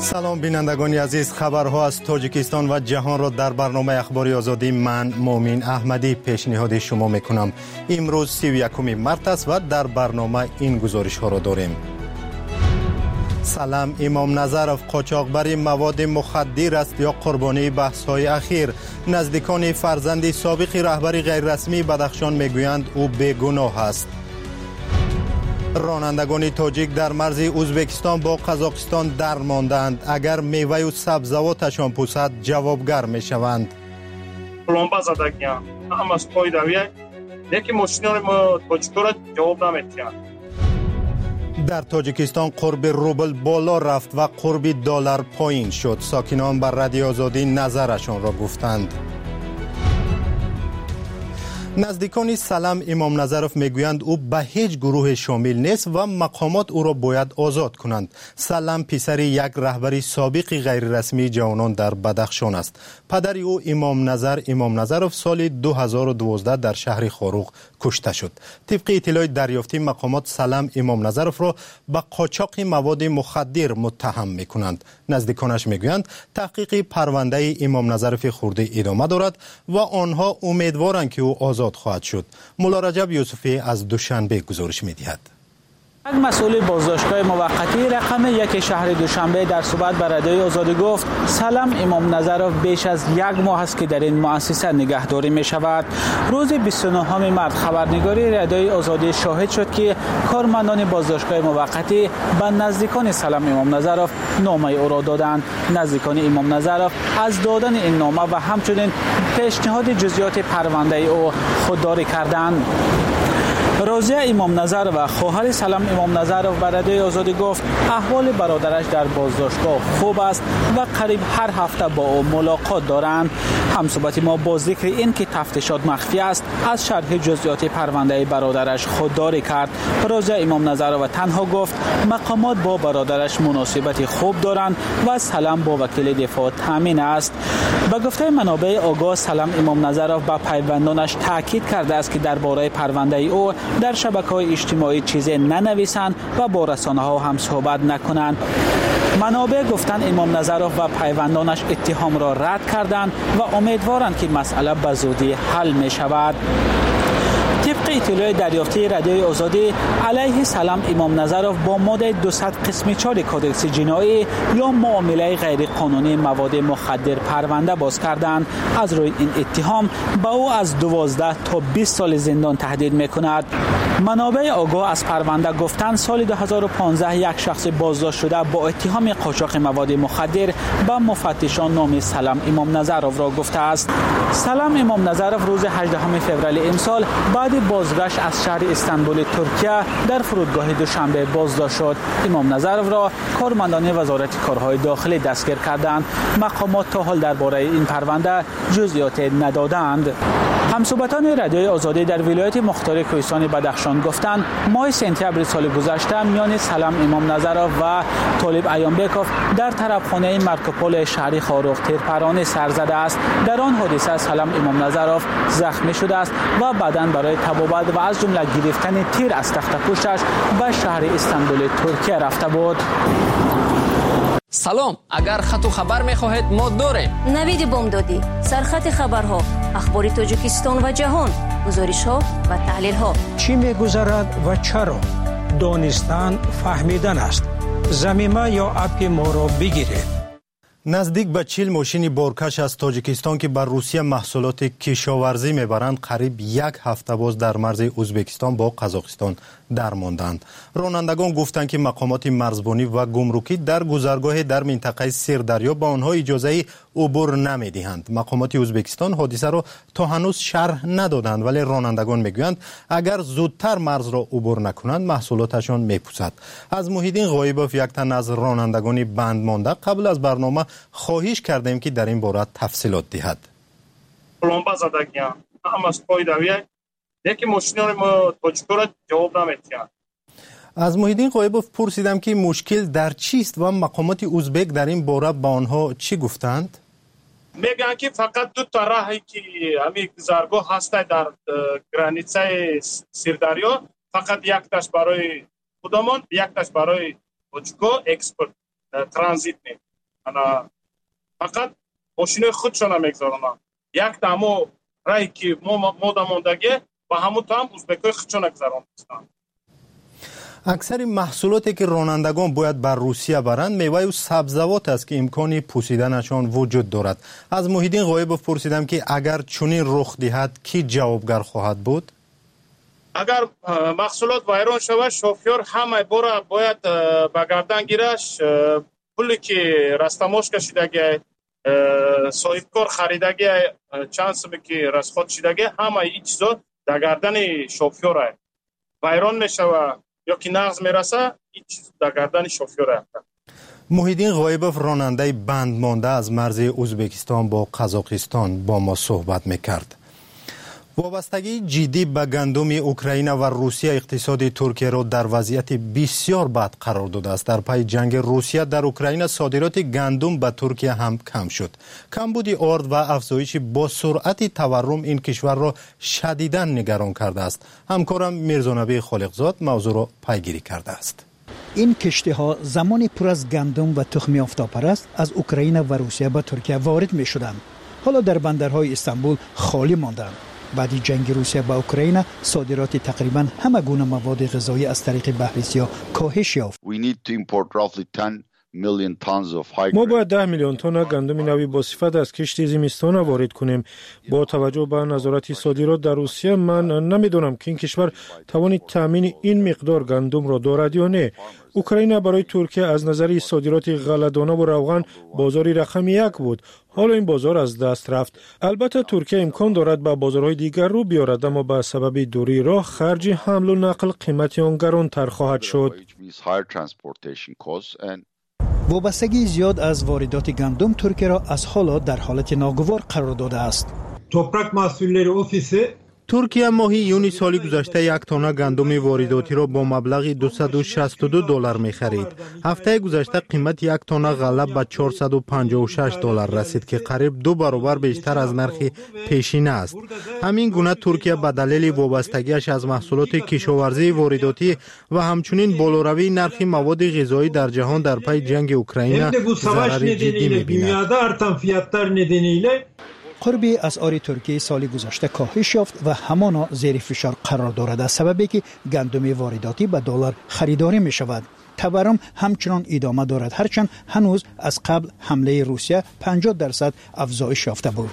سلام بینندگان عزیز، خبرها از تاجیکستان و جهان را در برنامه اخباری آزادی من مومین احمدی پیشنهاد شما میکنم. امروز سی و یکم مارس است و در برنامه این گزارش ها را داریم. سلام امام نظرов قاچاقبری مواد مخدر است یا قربانی بحث های اخیر؟ نزدیکان فرزند سابق رهبر غیر رسمی بدخشان میگویند او بیگناه است. رانندگان تاجیک در مرز ازبکستان با قزاقستان در ماندند. اگر میوه و سبزواتشان پوسد جوابگر می شوند. لامبا زدگیان هم از پای دویه یکی ماشینان ما تاجیکا را جواب نمیتیند. در تاجیکستان قرب روبل بالا رفت و قرب دلار پایین شد. ساکنان بر رادیو آزادی نظرشان را گفتند. نزدیکان سلام امام نظرов میگویند او به هیچ گروه شامل نیست و مقامات او را باید آزاد کنند. سلام پسر یک رهبر سابق غیر رسمی جوانان در بدخشان است. پدر او امام نظر امام نظرов سال دو هزار و دوازده در شهر خاروق کشته شد. طبق اطلاع دریافتی مقامات سلام امام نظرов را به قاچاق مواد مخدر متهم میکنند. نزدیکانش میگویند تحقیق پرونده امام نظرف خورده ادامه دارد و آنها امیدوارند که او آزاد خواهد شد. مولا رجب یوسفی از دوشنبه گزارش می‌دهد. یک مسئول بازداشتگاه موقتی رقم یک شهر دوشنبه در صحبت با رادیوی آزادی گفت سلام امام نظرов بیش از یک ماه است که در این مؤسسه نگهداری می شود. روز بیست و نهم مارس خبرنگاری رادیوی آزادی شاهد شد که کارمندان بازداشتگاه موقتی به نزدیکان سلام امام نظرов نامه او را دادند. نزدیکان امام نظرов از دادن این نامه و همچنین پیشنهاد جزئیات پرونده او خودداری کردند. راضیه امام نظر و خواهر سلام امام نظرov به رادیوی آزادی گفت احوال برادرش در بازداشتگاه خوب است و قریب هر هفته با او ملاقات دارند. همصحبت ما با ذکر این که تفتیشات مخفی است از شرح جزئیات پرونده برادرش خودداری کرد. راضیه امام نظرov تنها گفت مقامات با برادرش مناسبت خوب دارند و سلام با وکیل دفاع تامین است. به گفته منابع آگاه سلام امام نظرov با پیوندانش تاکید کرده است که درباره پرونده او در شبکه‌های اجتماعی چیزی ننویسند و با رسانه‌ها هم صحبت نکنند. منابع گفتند امام نظرov و پیوندانش اتهام را رد کردند و امیدوارند که مسئله به زودی حل می شود. طبق اطلاع دریافتی رادیوی آزادی علیه سلام امام نظرov با ماده دویست قسم چهار کودکس جنایی یا معامله غیر قانونی مواد مخدر پرونده باز کردند. از روی این اتهام به او از دوازده تا بیست سال زندان تهدید میکند. منابع آگاه از پرونده گفتند سال دو هزار و پانزده یک شخص بازداشت شده با اتهام قاچاق مواد مخدر به مفتشان نام سلام امام نظرov را گفته است. سلام امام نظرov روز هجدهم فوریه امسال بعد بازگشت از شهر استانبول ترکیه در فرودگاه دوشنبه بازداشت شد. امام نظرov را کارمندان وزارت کارهای داخلی دستگیر کردند. مقامات تا حال درباره این پرونده جزئیات ندادند. همصحبتان رادیوی آزادی در ولایت مختار کوهستان بدخشان گفتند ماه سپتامبر سال گذشته میان سلام امام نظرov و طالب ایانبکov در طرفخانه مرکوپول شهر خاروق تیرپرانه سر زده است. در آن حادثه سلام امام نظرov زخمی شده است و بعداً برای تبابت و از جمله گرفتن تیر از تخت پوشش به شهر استانبول ترکیه رفته بود. سلام، اگر خط و خبر می‌خواهید ما داریم. نوید بامدادی، سرخط خبرها، اخبار تاجیکستان و جهان، گزارش‌ها و تحلیل‌ها. چی می‌گذرد و چرا؟ دانستن فهمیدن است. زمینه یا اپ ما را بگیرید. نزدیک به چهل ماشین بارکش از تاجیکستان که بر روسیه محصولات کشاورزی میبرند قریب یک هفته باز در مرز ازبکستان با قزاقستان در ماندند. رانندگان گفتند که مقامات مرزبانی و گمرکی در گذرگاه در منطقه سیردریا به آنها اجازه عبور نمیدهند. مقامات ازبکستان حادثه را تا هنوز شرح ندادند ولی رانندگان میگویند اگر زودتر مرز را عبور نکنند محصولاتشان میپوسد. از محیدین غایبوف یک تن از رانندگان بند مانده قبل از برنامه خواهش کردیم که در این باره تفصیلات دهد. لامبا زدگیان هم از پای دویه یکی ماشینان ما تاجیکا را جواب نمیتیند. از محیدین غایبوف پرسیدم که مشکل در چیست و مقامات ازبک در این باره با آنها چی گفتند؟ میگن که فقط دو تا راهی که همین گذرگاه هست در گرانیچه سیردریا، فقط یک تاش برای خودمان یک تاش برای تاجیکا اکسپورت ترانزیت نیم. انا فقط ماشین خودشون میگذارن یک دامو رای که ما مودا موندگی و همون تام ازبکای خودشون گذراندن. اکثر محصولاتی که رانندگان باید بر روسیه برند میوه و سبزیجات است که امکانی پوسیدنشان وجود دارد. از محیدین غایبوف پرسیدم که اگر چنین رخ دهد کی جوابگر خواهد بود؟ اگر محصولات ویران شود شوفیر همه برا باید به گردن گیرش پولی که رستماش کشیدگی صاحبکار خریدگی چند سمی که رسخوت شدگی همه این چیزا در گردن شوفیره ویران میشوه یا که نقض میرسه این چیز در گردن شوفیره. محیدین غایبوف راننده بند مانده از مرز ازبکستان با قزاقستان با ما صحبت میکرد. وابستگی جدی به گندم اوکراین و روسیه اقتصاد ترکیه را در وضعیت بسیار بد قرار داده است. در پی جنگ روسیه در اوکراین صادرات گندم به ترکیه هم کم شد. کمبود آرد و افزایش با سرعت تورم این کشور را شدیداً نگران کرده است. همکارم میرزانبی خالقزاد موضوع را پیگیری کرده است. این کشتی ها زمانی پر از گندم و تخم آفتابپرست از اوکراین و روسیه به ترکیه وارد می شدند. حالا در بندرهای استانبول خالی ماندند. بعد جنگ روسیه با اوکراین صادرات تقریبا همه گونه مواد غذایی از طریق بحر سیاه کاهش یافت. ما باید ده میلیون تن گندم نوی با صفت از کشت زمستان وارد کنیم. با توجه به نظارت صادرات در روسیه من نمیدونم که این کشور توانید تامین این مقدار گندم را دارد یا نه. اوکراین برای ترکیه از نظر صادرات غله‌دانه و روغن بازاری رقم یک بود. حالا این بازار از دست رفت. البته ترکیه امکان دارد به بازارهای دیگر رو بیارد، اما به سبب دوری راه خرج حمل و نقل قیمت آن گرانتر خواهد شد. وابستگی زیاد از واردات گندم ترکیه را از حالا در حالت ناگوار قرار داده است. Toprak Mahsulleri Ofisi ترکیه ماهی یونی سال گذشته یک تانه گندم وارداتی را با مبلغ دویست و شصت و دو دلار می خرید. هفته گذشته قیمت یک تانه غله به چهارصد و پنجاه و شش دلار رسید که قریب دو برابر بیشتر از نرخ پیشینه است. همین گونه ترکیه به دلیل وابستگیش از محصولات کشاورزی وارداتی و همچنین بالاروی نرخ مواد غذایی در جهان در پی جنگ اوکراین ضرر جدی می بیند. قرب اسعار ترکیه سال گذشته کاهش یافت و همانا زیر فشار قرار دارد از سببی که گندم وارداتی به دلار خریداری می شود. تورم همچنان ادامه دارد، هرچند هنوز از قبل حمله روسیه پنجاه درصد افزایش یافته بود.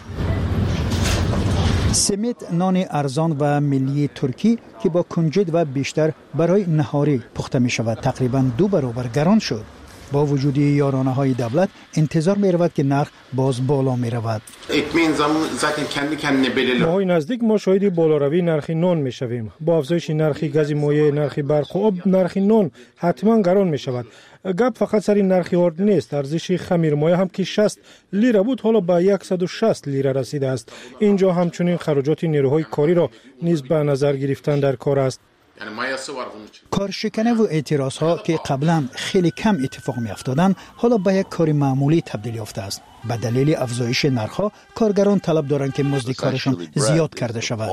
سمیت نان ارزان و ملی ترکی که با کنجد و بیشتر برای نهاری پخته می شود تقریبا دو برابر گران شد. با وجود یارانه های دولت انتظار می رود که نرخ باز بالا می رود. ماهای نزدیک ما شاهد بالاروی نرخ نان می شویم. با افزایش نرخ گاز مایع، نرخ برق و آب، نرخ نان حتما گران می شود. گپ فقط سر نرخ آرد نیست. ارزش خمیر مایع هم که شصت لیره بود حالا به صد و شصت لیره رسیده است. اینجا همچنین خراجات نیروهای کاری را نیز به نظر گرفتن در کار است. کارشکنه و اعتراض ها که قبلا خیلی کم اتفاق می افتادند حالا به یک کار معمولی تبدیل یافته است. به دلیل افزایش نرخ ها کارگران طلب دارند که مزد کارشان زیاد کرده شود.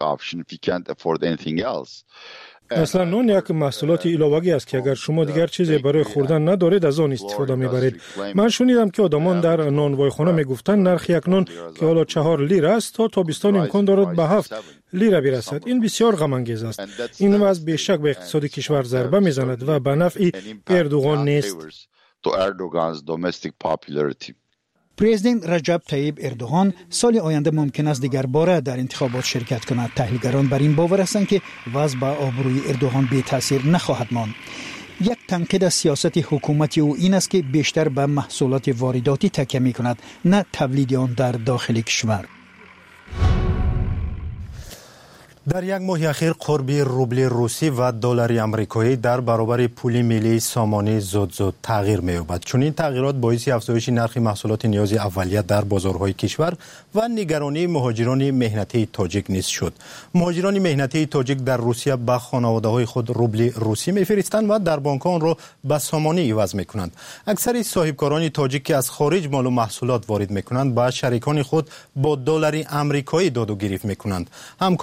اصلا نان یک محصولات علاوه‌ای است که اگر شما دیگر چیزی برای خوردن ندارید از آن استفاده میبرید. من شنیدم که آدمان در نانوایخانه میگفتند نرخ یک نان که حالا چهار لیره است تا تابستان امکان دارد به هفت لیره برسد. این بسیار غم انگیز است. این وضع بیشک به اقتصاد کشور ضربه میزند و به نفع اردوغان نیست. پرزیدنت رجب طیب اردوغان سال آینده ممکن است دیگر باره در انتخابات شرکت کند. تحلیلگران بر این باور هستند که وضع به آبروی اردوغان بی تاثیر نخواهد ماند. یک تنقید از سیاست حکومتی او این است که بیشتر به محصولات وارداتی تکیه می کند نه تولید آن در داخل کشور. در یک ماه اخیر قرب روبل روسی و دلار آمریکایی در برابر پول ملی سامانه زود زود تغییر می‌یابد. چون این تغییرات باعث افزایش نرخ محصولات نیاز اولیه در بازارهای کشور و نگرانی مهاجران مهنتی تاجیک نیز شد. مهاجران مهنتی تاجیک در روسیه به خانواده‌های خود روبل روسی می‌فرستند و در بانک‌ها آن را به سامانه عوض می‌کنند. اکثر صاحبکاران تاجیک که از خارج مال و محصولات وارد می‌کنند با شریکان خود با دلار آمریکایی داد و گریفت می‌کنند. همکارم علی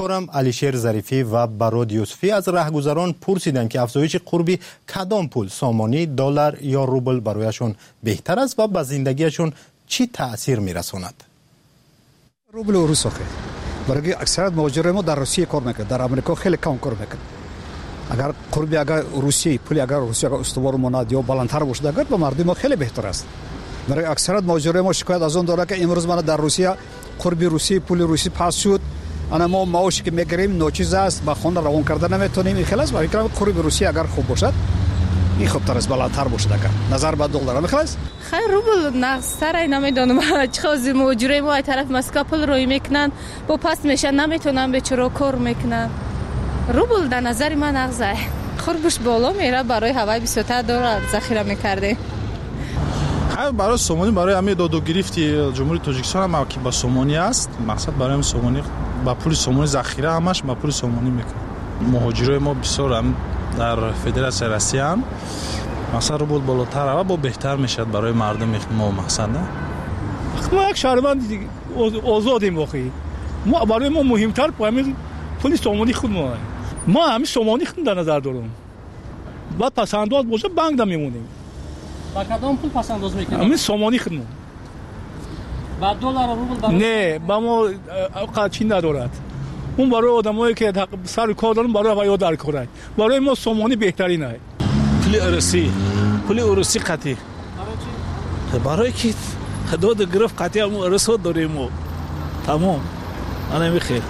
علیشیر ظریفی و براد یوسفی از راهگذران پرسیدند که افزایش قربی کدام پول سامانی، دلار یا روبل برایشون بهتر است و به زندگیشون چی تأثیر میرساند. روبل و روس خیلی برای اکثریت مهاجرین ما در روسیه کار میکنند، در آمریکا خیلی کم کار میکنند. اگر قربی اگر روسیه پولی اگر روسیه اگر استوار ماند یا بالاتر باشه اگر به مردم ما خیلی بهتر است. برای اکثریت مهاجرین ما شکایت از اون داره که امروز من در روسیه قربی روسیه پول روسیه پاس شد، انا ما معاشی که میگیریم نوچیز است، با خون روان کردن نمیتونیم. خلاص برای اینکه قربی روسیه اگر خوب باشد این خوبتر است، بالاتر باشه اگر نظر به دلار خلاص. خیر روبل نقصتر ای نمیدونم چخوزی مهاجرین ما طرف مسکو پول روی میکنن با پاس میشن نمیتونن به چرا کار میکنن. روبل در نظر من نقصه قربش بالا میره، برای هوای بیست دلار ذخیره میکرده. خیر برای سومانی برای همه داد و گرفتی جمهوری تاجیکستان هم که با سومانی است، مقصد برای هم سومانی با پول سومانی ذخیره همش با پول سومانی میکنه. مهاجرای ما بسیار هم در فدراسیون روسیه هم مثلا روبل بالاتر و با بهتر میشد برای مردم ما مثلا. ما یک شهروند آزادیم واقعی، ما برای ما مهمتر همین پول سومانی خود ما ما همین سومانی خود در نظر دارم. بعد پسنداز باشه بانک دا میمونیم. با کدام پول پسنداز میکنیم؟ همین سومانی خود ما. با دلار و روبل برای نه با ما قاچی ندارد. اون برای آدمایی که سر کار دارن برای هوا در کارن. برای ما سومانی بهترینه. پول روسی پول روسی قطعی برای کی داد گرفت قطعی هم رسود داریم و تمام انا میخیر.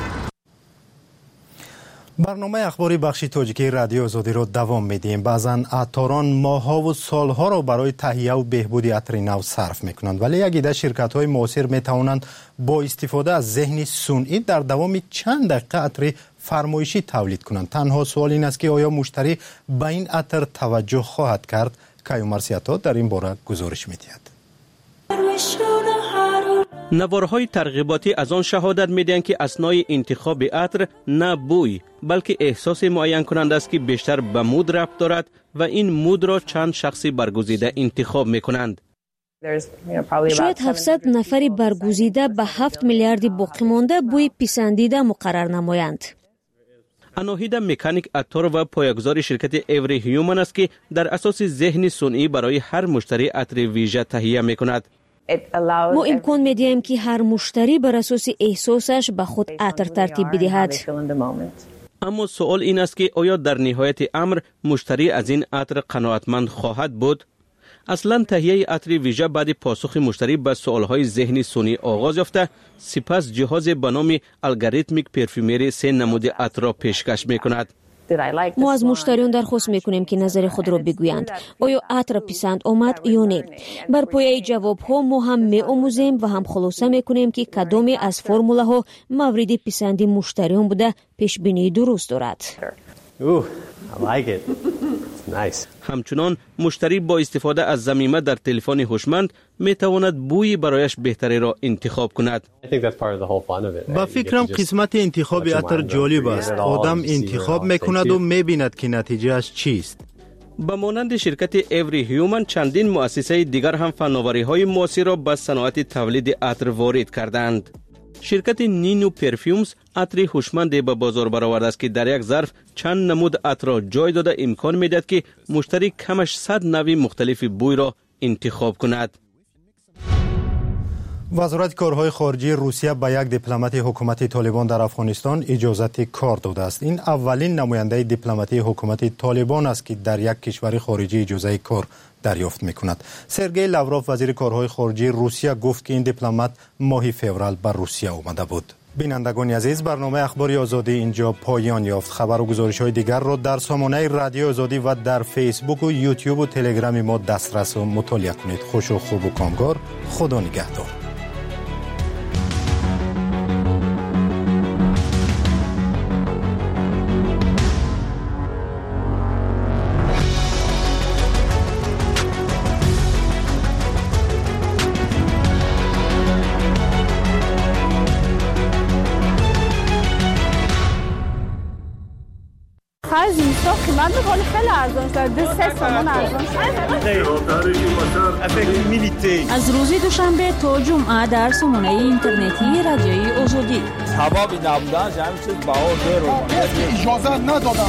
برنامه اخباری بخش تاجیکی رادیو آزادی را دوام میدیم. بعضن عطاران ماها و سالها را برای تهیه و بهبود عطر نو صرف میکنند، ولی یک عده شرکت های معاصر میتوانند با استفاده از ذهن صنعی در دوام چند دقیقه عطر فرمایشی تولید کنند. تنها سوال این است که آیا مشتری به این عطر توجه خواهد کرد؟ کایو مرسیاتا در این باره گزارش میدهد. نوارهای ترغیباتی از آن شهادت میدهند که اثنای انتخاب عطر نه بوی بلکه احساس معین کننده است که بیشتر به مود ربط دارد و این مود را چند شخصی برگزیده انتخاب میکنند. شاید هفتصد نفری برگزیده به هفت میلیارد باقی مانده بوی پسندیده مقرر نمایند. اناهیدا مکانیک عطار و پایه‌گذار شرکت ایوری هیومن است که در اساس ذهن صنعی برای هر مشتری عطر ویژه تهیه میکند. ما امکان میدهیم که هر مشتری بر اساس احساسش به خود عطر ترتیب بدهد. اما سوال این است که آیا در نهایت امر مشتری از این عطر قناعتمند خواهد بود؟ اصلا تهیه عطر ویژه بعد پاسخ مشتری به سوالهای ذهنی صنعی آغاز یافته، سپس جهاز به نام الگوریتمیک پرفیومری سه نمود عطر را پیشکش میکند. ما از مشتریان درخواست میکنیم که نظر خود را بگویند. آیا عطر پسند آمد یا نه؟ بر پایه جواب ها ما هم می آموزیم و هم خلاصه میکنیم که کدام از فرموله ها مورد پسند مشتریان بوده پیش بینی درست دارد. Ooh, I like it. Nice. همچنان مشتری با استفاده از ضمیمه در تلفن هوشمند می تواند بوی برایش بهتری را انتخاب کند. با فکرم قسمت انتخاب عطر جالب است. آدم انتخاب میکند و میبیند که نتیجهش چیست. به مانند شرکت ایوری هیومن چندین مؤسسه دیگر هم فناوری های معاصر را به صنعت تولید عطر وارد کردند. شرکت نینو پرفیومز عطر هوشمند به بازار برآورده است که در یک ظرف چند نمود عطر را جای داده امکان میدهد که مشتری کمش صد نوع مختلف بوی را انتخاب کند. وزارت کارهای خارجی روسیه به یک دیپلمات حکومت طالبان در افغانستان اجازه کار داده است. این اولین نماینده دیپلماتی حکومت طالبان است که در یک کشور خارجی اجازه کار دریافت میکند. سرگئی لاوروف وزیر کارهای خارجی روسیه گفت که این دیپلمات ماه فوریه بر روسیه آمده بود. بینندگان عزیز، برنامه اخباری آزادی اینجا پایان یافت. خبر و گزارش های دیگر را در سامانه رادیو آزادی و در فیسبوک و یوتیوب و تلگرام ما دسترس و مطالعه کنید. خوش و خوب و کامگار. خدا نگهدار. آخر زمستان قیمت میکنه خیلی ارزان شد. دو سه سومون ارزان شد. از روز دوشنبه تا جمعه در سامانه اینترنتی رادیوی آزادی. سبب نبودن همین چیز بهار داره. اجازه ندادن.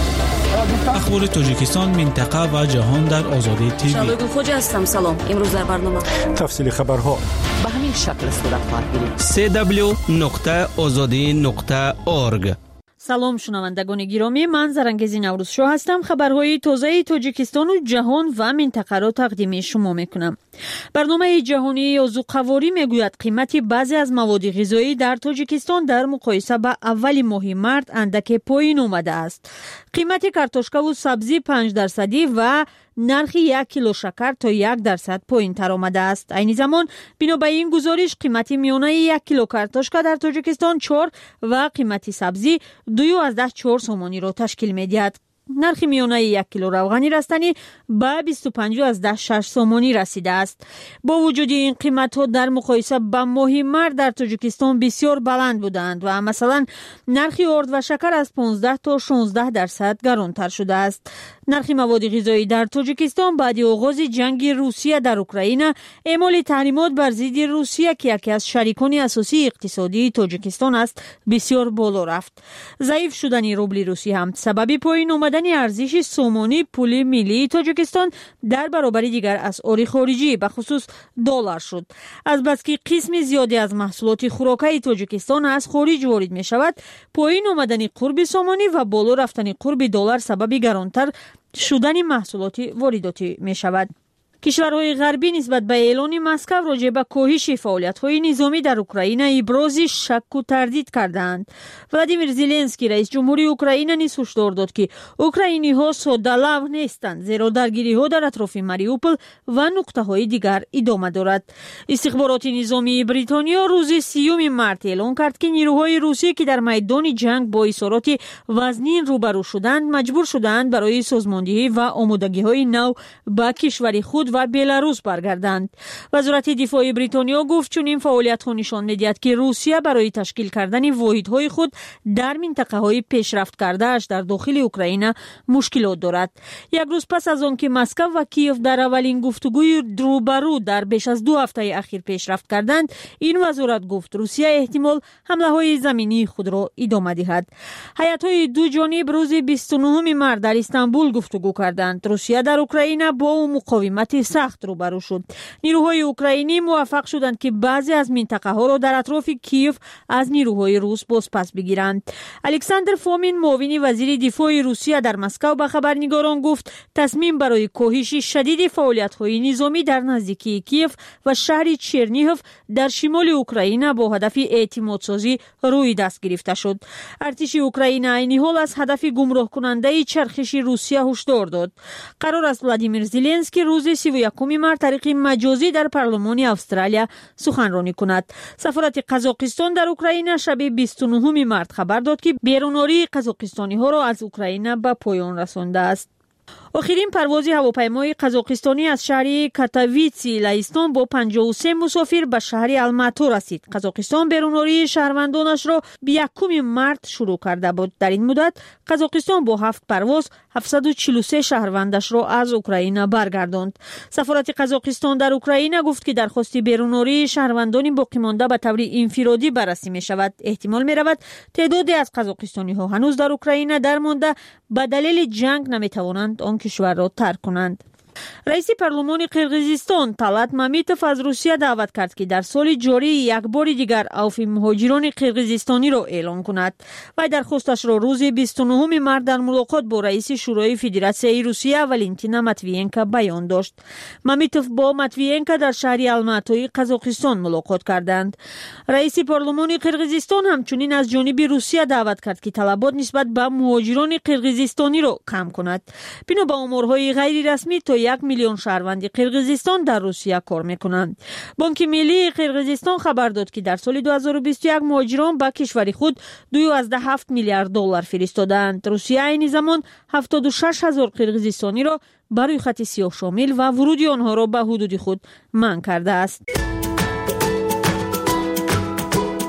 اخبار تاجیکستان، منطقه و جهان در آزادی تیوی. شادو خوجا هستم. سلام. امروز در برنامه تفصیل خبرها به همین شکل صورت خواهد گرفت. سی دبلیو نقطه آزادی نقطه اورگ. سلام شنوندگان گرامی، من زرنگزی نوروزشو هستم. خبرهای تازه تاجیکستان و جهان و منطقه را تقدیم شما میکنم. برنامه جهانی آذوقه‌واری میگوید قیمت بعضی از مواد غذایی در تاجیکستان در مقایسه با اول ماه مارس اندک پایین اومده است. قیمت کارتوشکا و سبزی پنج درصدی و نرخ یک کیلو شکر تا یک درصد پایین تر آمده است. این زمان بنا به این گزارش قیمت میانه یک کیلو کارتوشکا در تاجیکستان چهار و قیمت سبزی دو از ده چهار سومانی را تشکیل می‌دهد. نرخ میانه یک کیلو روغنی رستنی به بیست و پنج از ده شش سومانی رسیده است. با وجود این قیمت ها در مقایسه با ماه مارس در تاجیکستان بسیار بلند بودند و مثلا نرخ آرد و شکر از پانزده تا شانزده درصد گرانتر شده است. نرخ مواد غذایی در تاجیکستان بعد آغاز جنگ روسیه در اوکراین، اعمال تحریمات بر ضد روسیه که یکی از شریکان اساسی اقتصادی تاجیکستان است، بسیار بالا رفت. ضعیف شدن روبل روسی هم سبب پایین آمدن ارزش سومانی پول ملی تاجیکستان در برابر دیگر اسعار خارجی به خصوص دلار شد. از بس که قسم زیادی از محصولات خوراکی تاجیکستان از خارج وارد می شود، پایین آمدن قرب سومانی و بالا رفتن قرب دلار سبب گرانتر شدن محصولات وارداتی می شود. کشورهای غربی نسبت به اعلان مسکو راجع به کاهش فعالیت‌های نظامی در اوکراین ابراز شک و تردید کردند. ولادیمیر زلنسکی رئیس جمهوری اوکراین نیز هشدار داد که اوکراینی‌ها ساده‌لو نیستند، زیرا درگیری‌ها در اطراف ماریوپول و نقطه‌های دیگر ادامه دارد. استخبارات نظامی بریتانیا روز سیوم مارس اعلام کرد که نیروهای روسی که در میدان جنگ با اصارات وزنین روبرو شدند، مجبور شدند برای سازماندهی و آمادگی‌های نو به کشور خود و بلاروس برگردند. وزارت دفاع بریتانیا گفت چون این فعالیت‌ها نشان می‌دهد که روسیه برای تشکیل کردن واحدهای خود در منطقه‌های پیشرفت کرده‌اش در داخل اوکراین مشکلات دارد. یک روز پس از آنکه مسکو و کیف در اولین گفتگوی روبرو در بیش از دو هفته اخیر پیشرفت کردند، این وزارت گفت روسیه احتمال حمله‌های زمینی خود را ادامه دهد. هیئت‌های دو جانب روز بیست و نهم مارس در استانبول گفتگو کردند. روسیه در اوکراین با مقاومت سخت روبرو شد. نیروهای اوکراینی موفق شدند که بعضی از منطقه ها را در اطراف کیف از نیروهای روس بازپس بگیرند. الکساندر فومین معاون وزیر دفاع روسیه در مسکو به خبرنگاران گفت تصمیم برای کاهش شدید فعالیت‌های نظامی در نزدیکی کیف و شهر چرنیهف در شمال اوکراین با هدف اعتماد سازی روی دست گرفته شد. ارتش اوکراین عین حال از هدف گمراه کننده چرخش روسیه هشدار داد. قرار است ولادیمیر زلنسکی روز سی و یکم مارس طریق مجازی در پارلمان استرالیا سخنرانی کند. سفارت قزاقستان در اوکراین شب بیست و نهم مارس خبر داد که بیروناری قزاقستانی ها را از اوکراین به پایان رسانده است. آخرین پرواز هواپیمای قزاقستانی از شهر کاتویتسی لهستان با پنجاه و سه مسافر به شهر الماتو رسید. قزاقستان بیروناری شهروندانش را به یکم مارس شروع کرده بود. در این مدت قزاقستان با هفت پرواز هفتصد و چهل و سه شهروندش را از اوکراین برگرداند. سفارت قزاقستان در اوکراین گفت که درخواست بیروناری شهروندان باقی مانده به طور انفرادی بررسی می شود. احتمال می رود تعدادی از قزاقستانی ها هنوز در اوکراین درمانده به دلیل جنگ نمی توانند آن کشور را ترک کنند. رئیس پارلمان قرقیزستان طلعت مامیتوف از روسیه دعوت کرد که در سال جاری یک بار دیگر عفو مهاجران قرقیزستانی را اعلام کند. و درخواستش را روز بیست و نهم مارس در ملاقات با رئیس شورای فدراسیون روسیه والنتینا ماتویینکا بیان داشت. مامیتوف با ماتویینکا در شهر الماتوی قزاقستان ملاقات کردند. رئیس پارلمان قرقیزستان همچنین از جانب روسیه دعوت کرد که طلبات نسبت به مهاجران قرقیزستانی را کم کند. بنا به آمارهای غیر رسمی تا یک میلیون شهروند قرقیزستان در روسیه کار میکنند. بانک ملی قرقیزستان خبر داد که در سال دو هزار و بیست و یک مهاجران به کشور خود دو و هفت میلیارد دلار فرستادند. روسیه این زمان هفتاد و شش هزار قرقیزستانی را برای خط سیاه شامل و ورود آنها را به حدود خود منع کرده است.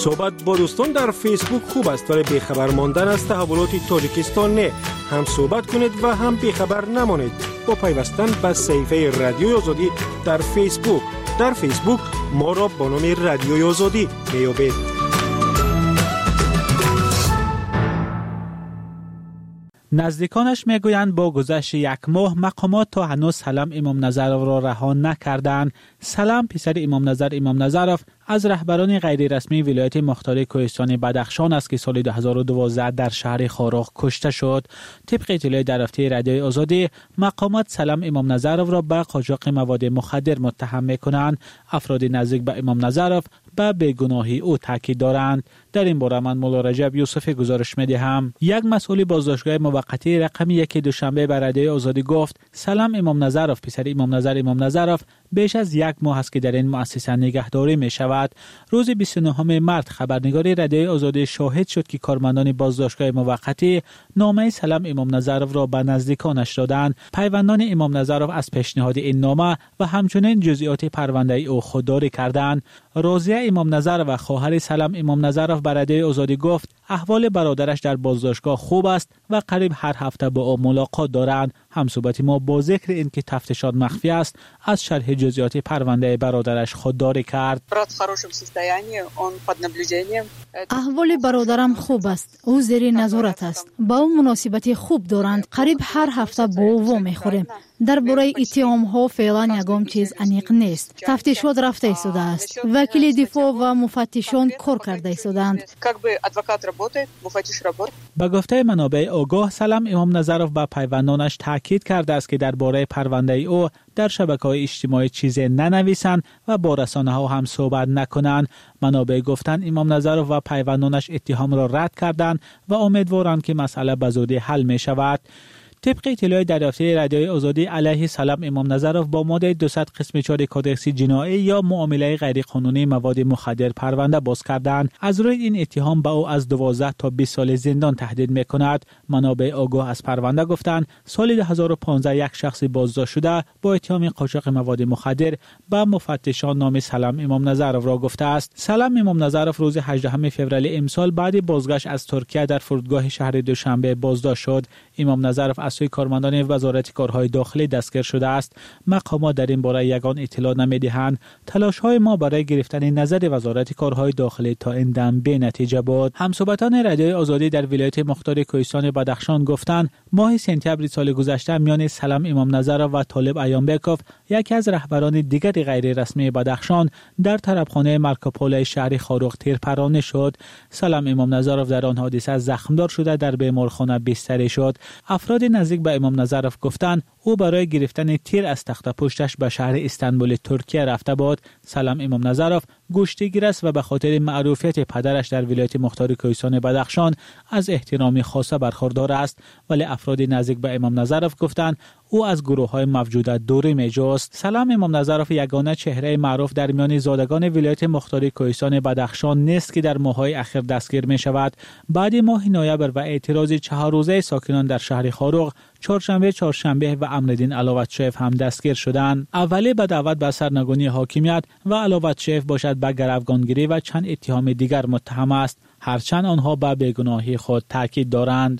صحبت با دوستان در فیسبوک خوب است ولی بیخبر ماندن از تحولات تاجیکستان نه. هم صحبت کنید و هم بیخبر نمانید با پیوستن به صفحه رادیوی آزادی در فیسبوک. در فیسبوک ما را با نام رادیوی آزادی میابید. نزدیکانش میگویند با گذشت یک ماه مقامات تا هنوز سلام امام نظرов را رها نکردند. سلام پسر امام نظر امام نظرов از رهبران غیر رسمی ولایت مختار کوهستان بدخشان است که سال دو هزار و دوازده در شهر خاراخ کشته شد. طبق اطلاع در رفته رادیوی آزادی، مقامات سلام امام نظرов را به قاچاق مواد مخدر متهم می‌کنند. افراد نزدیک به امام نظرов به بیگناهی او تاکید دارند. در این باره من مولا رجب یوسفی گزارش می‌دهم. یک مسئول بازداشتگاه موقتی رقم یک دوشنبه به رادیوی آزادی گفت سلام امام نظرov پسر امام نظر امام نظرov بیش از یک ماه است که در این مؤسسه نگهداری می شود. روز بیست و نهم مارس خبرنگار رادیوی آزادی شاهد شد که کارمندان بازداشتگاه موقتی نامه سلام امام نظرov را به نزدیکانش دادند. پیوندان امام نظرov از پیشنهاد این نامه و همچنین جزئیات پرونده او خودداری کردند. راضیه امام نظر و خواهر سلام امام نظرov به رادیوی آزادی گفت احوال برادرش در بازداشتگاه خوب است و قریب هر هفته با او ملاقات دارند. همصحبت ما با ذکر این که تفتیشات مخفی است از شرح جزئیات پرونده برادرش خودداری کرد. احوال برادرم خوب است. او زیر نظارت است. با او مناسبت خوب دارند. قریب هر هفته با او وا میخوریم. درباره اتهام ها فعلا یگام چیز انیق نیست. تفتیشات رفته ایستاده است. وکیل دفاع و مفتشان کار کرده ایستادند. با گفته منابع آگاه سلام امام نظرov با پیوندانش تاکید کرده است که درباره پرونده او در شبکه‌های اجتماعی چیزی ننویسند و با رسانه‌ها هم صحبت نکنند. منابع گفتند امام نظرov و پیوندانش اتهام را رد کردند و امیدوارند که مسئله به زودی حل می شود. طبق اطلاع دریافته رادیوی آزادی علیه سلام امام نظرov با ماده دویست قسم چهار کدکس جنایی یا معامله غیرقانونی مواد مخدر پرونده باز کردند. از روی این اتهام به او از دوازده تا بیست سال زندان تهدید می‌کند. منابع آگاه از پرونده گفتند سال دو هزار و پانزده یک شخص بازداشت شده با اتهام قاچاق مواد مخدر به مفتشان نام سلام امام نظرov را گفته است. سلام امام نظرov روز هجدهم فوریه امسال بعد بازگشت از ترکیه در فرودگاه شهر دوشنبه بازداشت شد. امام نظرov از سوی کارمندان وزارت کارهای داخلی دستگیر شده است. مقامات در این باره یگان اطلاع نمی‌دهند. تلاش‌های ما برای گرفتن نظر وزارت کارهای داخلی تا این دم بی نتیجه بود. همصحبتان رادیوی آزادی در ولایت مختار کوهستان بدخشان گفتند ماه سپتامبر سال گذشته میان سلام امام نظرov و طالب ایانبکوف یکی از رهبران دیگر غیر رسمی بدخشان در طرفخانه مارکوپولو شهر خاروخ تیرپرانی شد. سلام امام نظرov در آن حادثه زخمدار شده در بیمارخانه بستری شد. افراد نزدیک به امام نظرov گفتند او برای گرفتن تیر از تخت پشتش به شهر استانبول ترکیه رفته بود. سلام امام نظرov گشتگیر است و به خاطر معروفیت پدرش در ولایت مختار کوهستان بدخشان از احترام خاصه برخوردار است، ولی افراد نزدیک به امام نظرov گفتند او از گروه‌های موجوده دوری می‌جست. سلام امام نظرov یگانه چهره معروف در میان زادگان ولایت مختار کوهستان بدخشان نیست که در ماه‌های اخیر دستگیر می‌شود. بعد ماه نوامبر و اعتراض چهار روزه ساکنان در شهر خاروخ، چهارشنبه چهارشنبه و امردین علاوتشیف هم دستگیر شدند. اولی به دعوت به سرنگونی حاکمیت و علاوتشیف باشد به گروگانگیری و چند اتهام دیگر متهم است، هرچند آنها به بیگناهی خود تاکید دارند.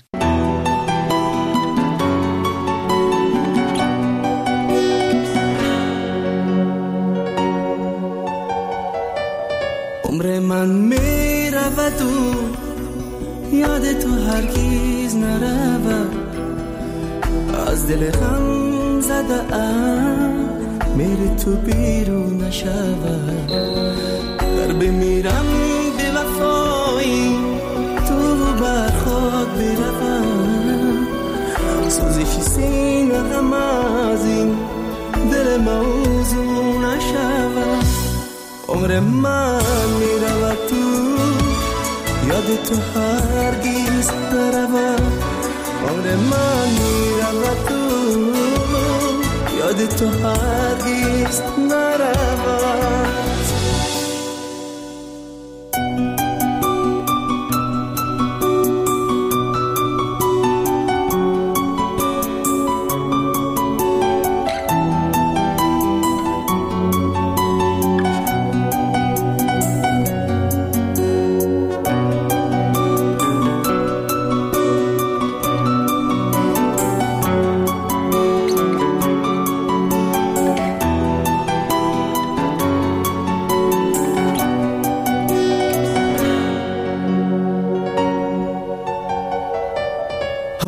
عمر من می رود و یاد تو هرگیز نرود، از دل غم زده ام میری تو بیرون نشود، در بمیرم به وفایی تو بر خود بروم، سوزش سینه غم از این دل موضوع نشود. عمر من میرود تو یاد تو هرگیز نرود، عمر من میرود تو یاد تو هرگیز نرود.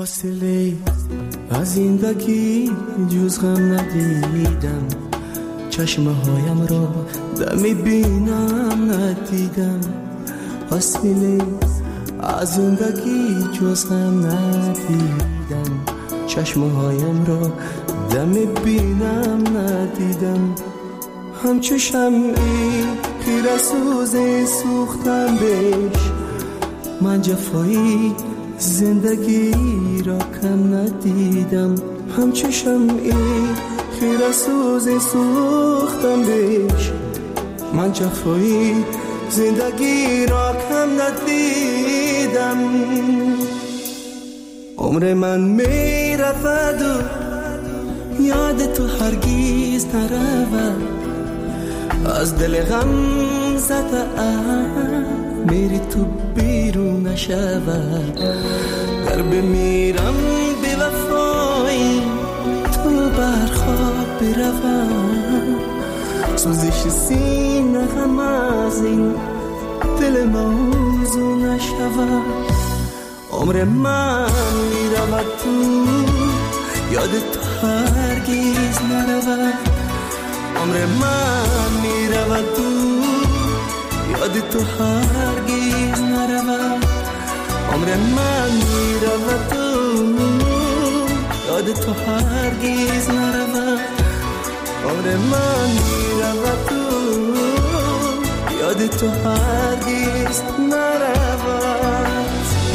فاصله از زندگی جز غم ندیدم، چشمه هایم را دمی بینم ندیدم. فاصله از زندگی جز غم ندیدم، چشمه هایم را دمی بینم ندیدم. همچو شمعی خیره سوزی سوختم بهش، من جفایی زندگی را کم ندیدم. همچو شمعی خیره سوزی سوختم بهش، من جفایی زندگی را کم ندیدم. عمر من می رفت و یاد تو هرگیز نرود، از دل غم زده ام میری تو بیرون نشود. در بمیرم بی وفایی تو برخواب بروم، سوزش سینه غم از این دل موضوع نشود. عمر من میرود تو یاد تو هرگیز نرود. عمر من میرود تو یاد تو هرگیز نرود. عمر من میرود تو یاد تو هرگیز نرود. عمر من میرود تو یاد تو هرگیز نرود.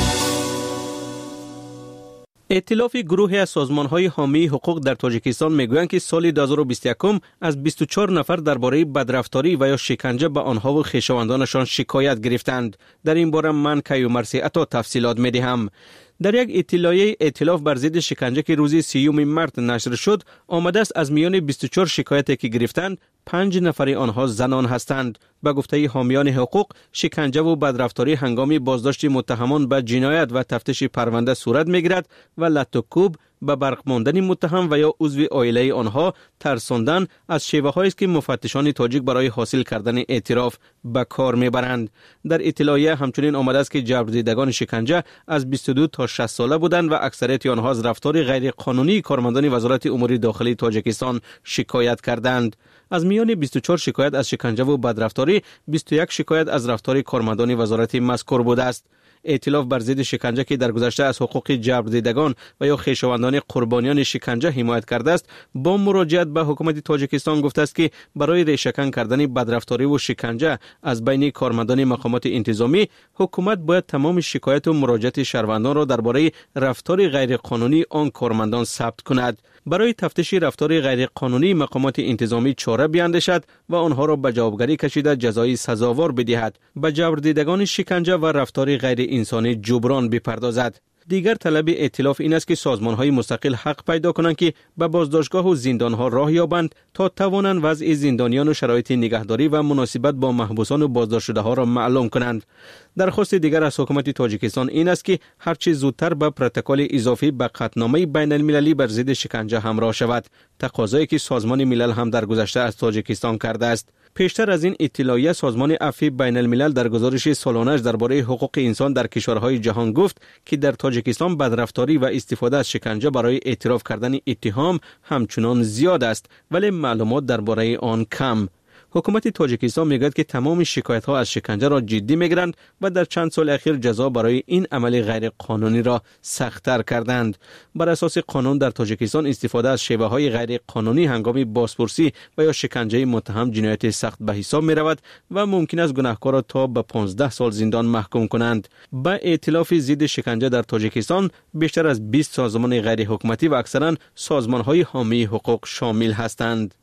ائتلاف گروهی از سازمان‌های حامی حقوق در تاجیکستان میگویند که سال دو هزار و بیست و یک از بیست و چهار نفر درباره بدرفتاری و یا شکنجه به آنها و خویشاوندانشان شکایت گرفتند. در این باره من کیومرثی عطا تفصیلات می‌دهم. در یک اطلاعیه ائتلاف بر ضد شکنجه که روز سیوم مارس نشر شد، آمده است از میان بیست و چهار شکایتی که گرفتند، پنج نفر آنها زنان هستند. به گفته حامیان حقوق، شکنجه و بدرفتاری هنگام بازداشت متهمان به جنایت و تفتیش پرونده صورت می‌گیرد و لط و کوب، به برق ماندن متهم و یا عضو عائله آنها ترساندن از شیوه‌هایی است که مفتشان تاجیک برای حاصل کردن اعتراف به کار میبرند. در اطلاعیه همچنین آمده است که جبردیدگان شکنجه از بیست و دو تا شصت ساله بودند و اکثریت آنها از رفتار غیر قانونی کارمندان وزارت امور داخلی تاجیکستان شکایت کردند. از میان بیست و چهار شکایت از شکنجه و بدرفتاری، بیست و یک شکایت از رفتار کارمندان وزارت مذکور بوده است. ائتلاف بر ضد شکنجه که در گذشته از حقوق جبردیدگان و یا خویشاوندان قربانیان شکنجه حمایت کرده است، با مراجعت به حکومت تاجیکستان گفته است که برای ریشه‌کن کردن بدرفتاری و شکنجه از بین کارمندان مقامات انتظامی، حکومت باید تمام شکایت و مراجعت شهروندان را درباره رفتار غیر قانونی آن کارمندان ثبت کند. برای تفتیش رفتار غیر قانونی مقامات انتظامی چاره بیاندیشد و آنها را به جوابگری کشیده جزای سزاوار بدهد. به جبردیدگان شکنجه و رفتار غیر انسانی جبران بپردازد. دیگر طلب ائتلاف این است که سازمان‌های مستقل حق پیدا کنند که به بازداشتگاه و زندان‌ها راه یابند تا توانند وضع زندانیان و شرایط نگهداری و مناسبت با محبوسان و بازداشت شده‌ها را معلوم کنند. درخواست دیگر از حکومت تاجیکستان این است که هر چه زودتر به پروتکل اضافی به قطعنامه بین المللی بر ضد شکنجه همراه شود، تقاضایی که سازمان ملل هم در گذشته از تاجیکستان کرده است. پیشتر از این اطلاعیه سازمان عفو بین الملل در گزارش سالانه‌اش درباره حقوق انسان در کشورهای جهان گفت که در تاجیکستان بدرفتاری و استفاده از شکنجه برای اعتراف کردن اتهام همچنان زیاد است، ولی معلومات درباره آن کم. حکومت تاجیکستان میگوید که تمام شکایت ها از شکنجه را جدی میگیرند و در چند سال اخیر جزا برای این عمل غیر قانونی را سخت‌تر کردند. بر اساس قانون در تاجیکستان استفاده از شیوه های غیر قانونی هنگام بازپرسی و یا شکنجه متهم جنایت سخت به حساب می رود و ممکن است گناهکار را تا به پانزده سال زندان محکوم کنند. با ائتلاف ضد شکنجه در تاجیکستان بیشتر از بیست سازمان غیر حکومتی و اکثرا سازمان های حامی حقوق شامل هستند.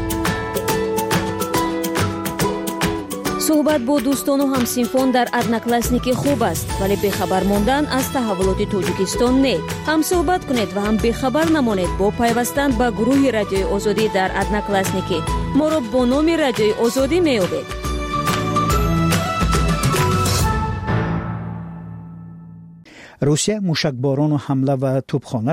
صحبت با دوستان و همسینفون در ادناکلاسنیک خوب است، ولی بخبر ماندن از تحولات تاجیکستان نه. هم صحبت کنید و هم بخبر نمانید با پیوستن به گروه رادیوی آزادی در ادناکلاسنیک. ما را با نام رادیوی آزادی می‌یابید. روسیه موشکباران و حمله و توپخانه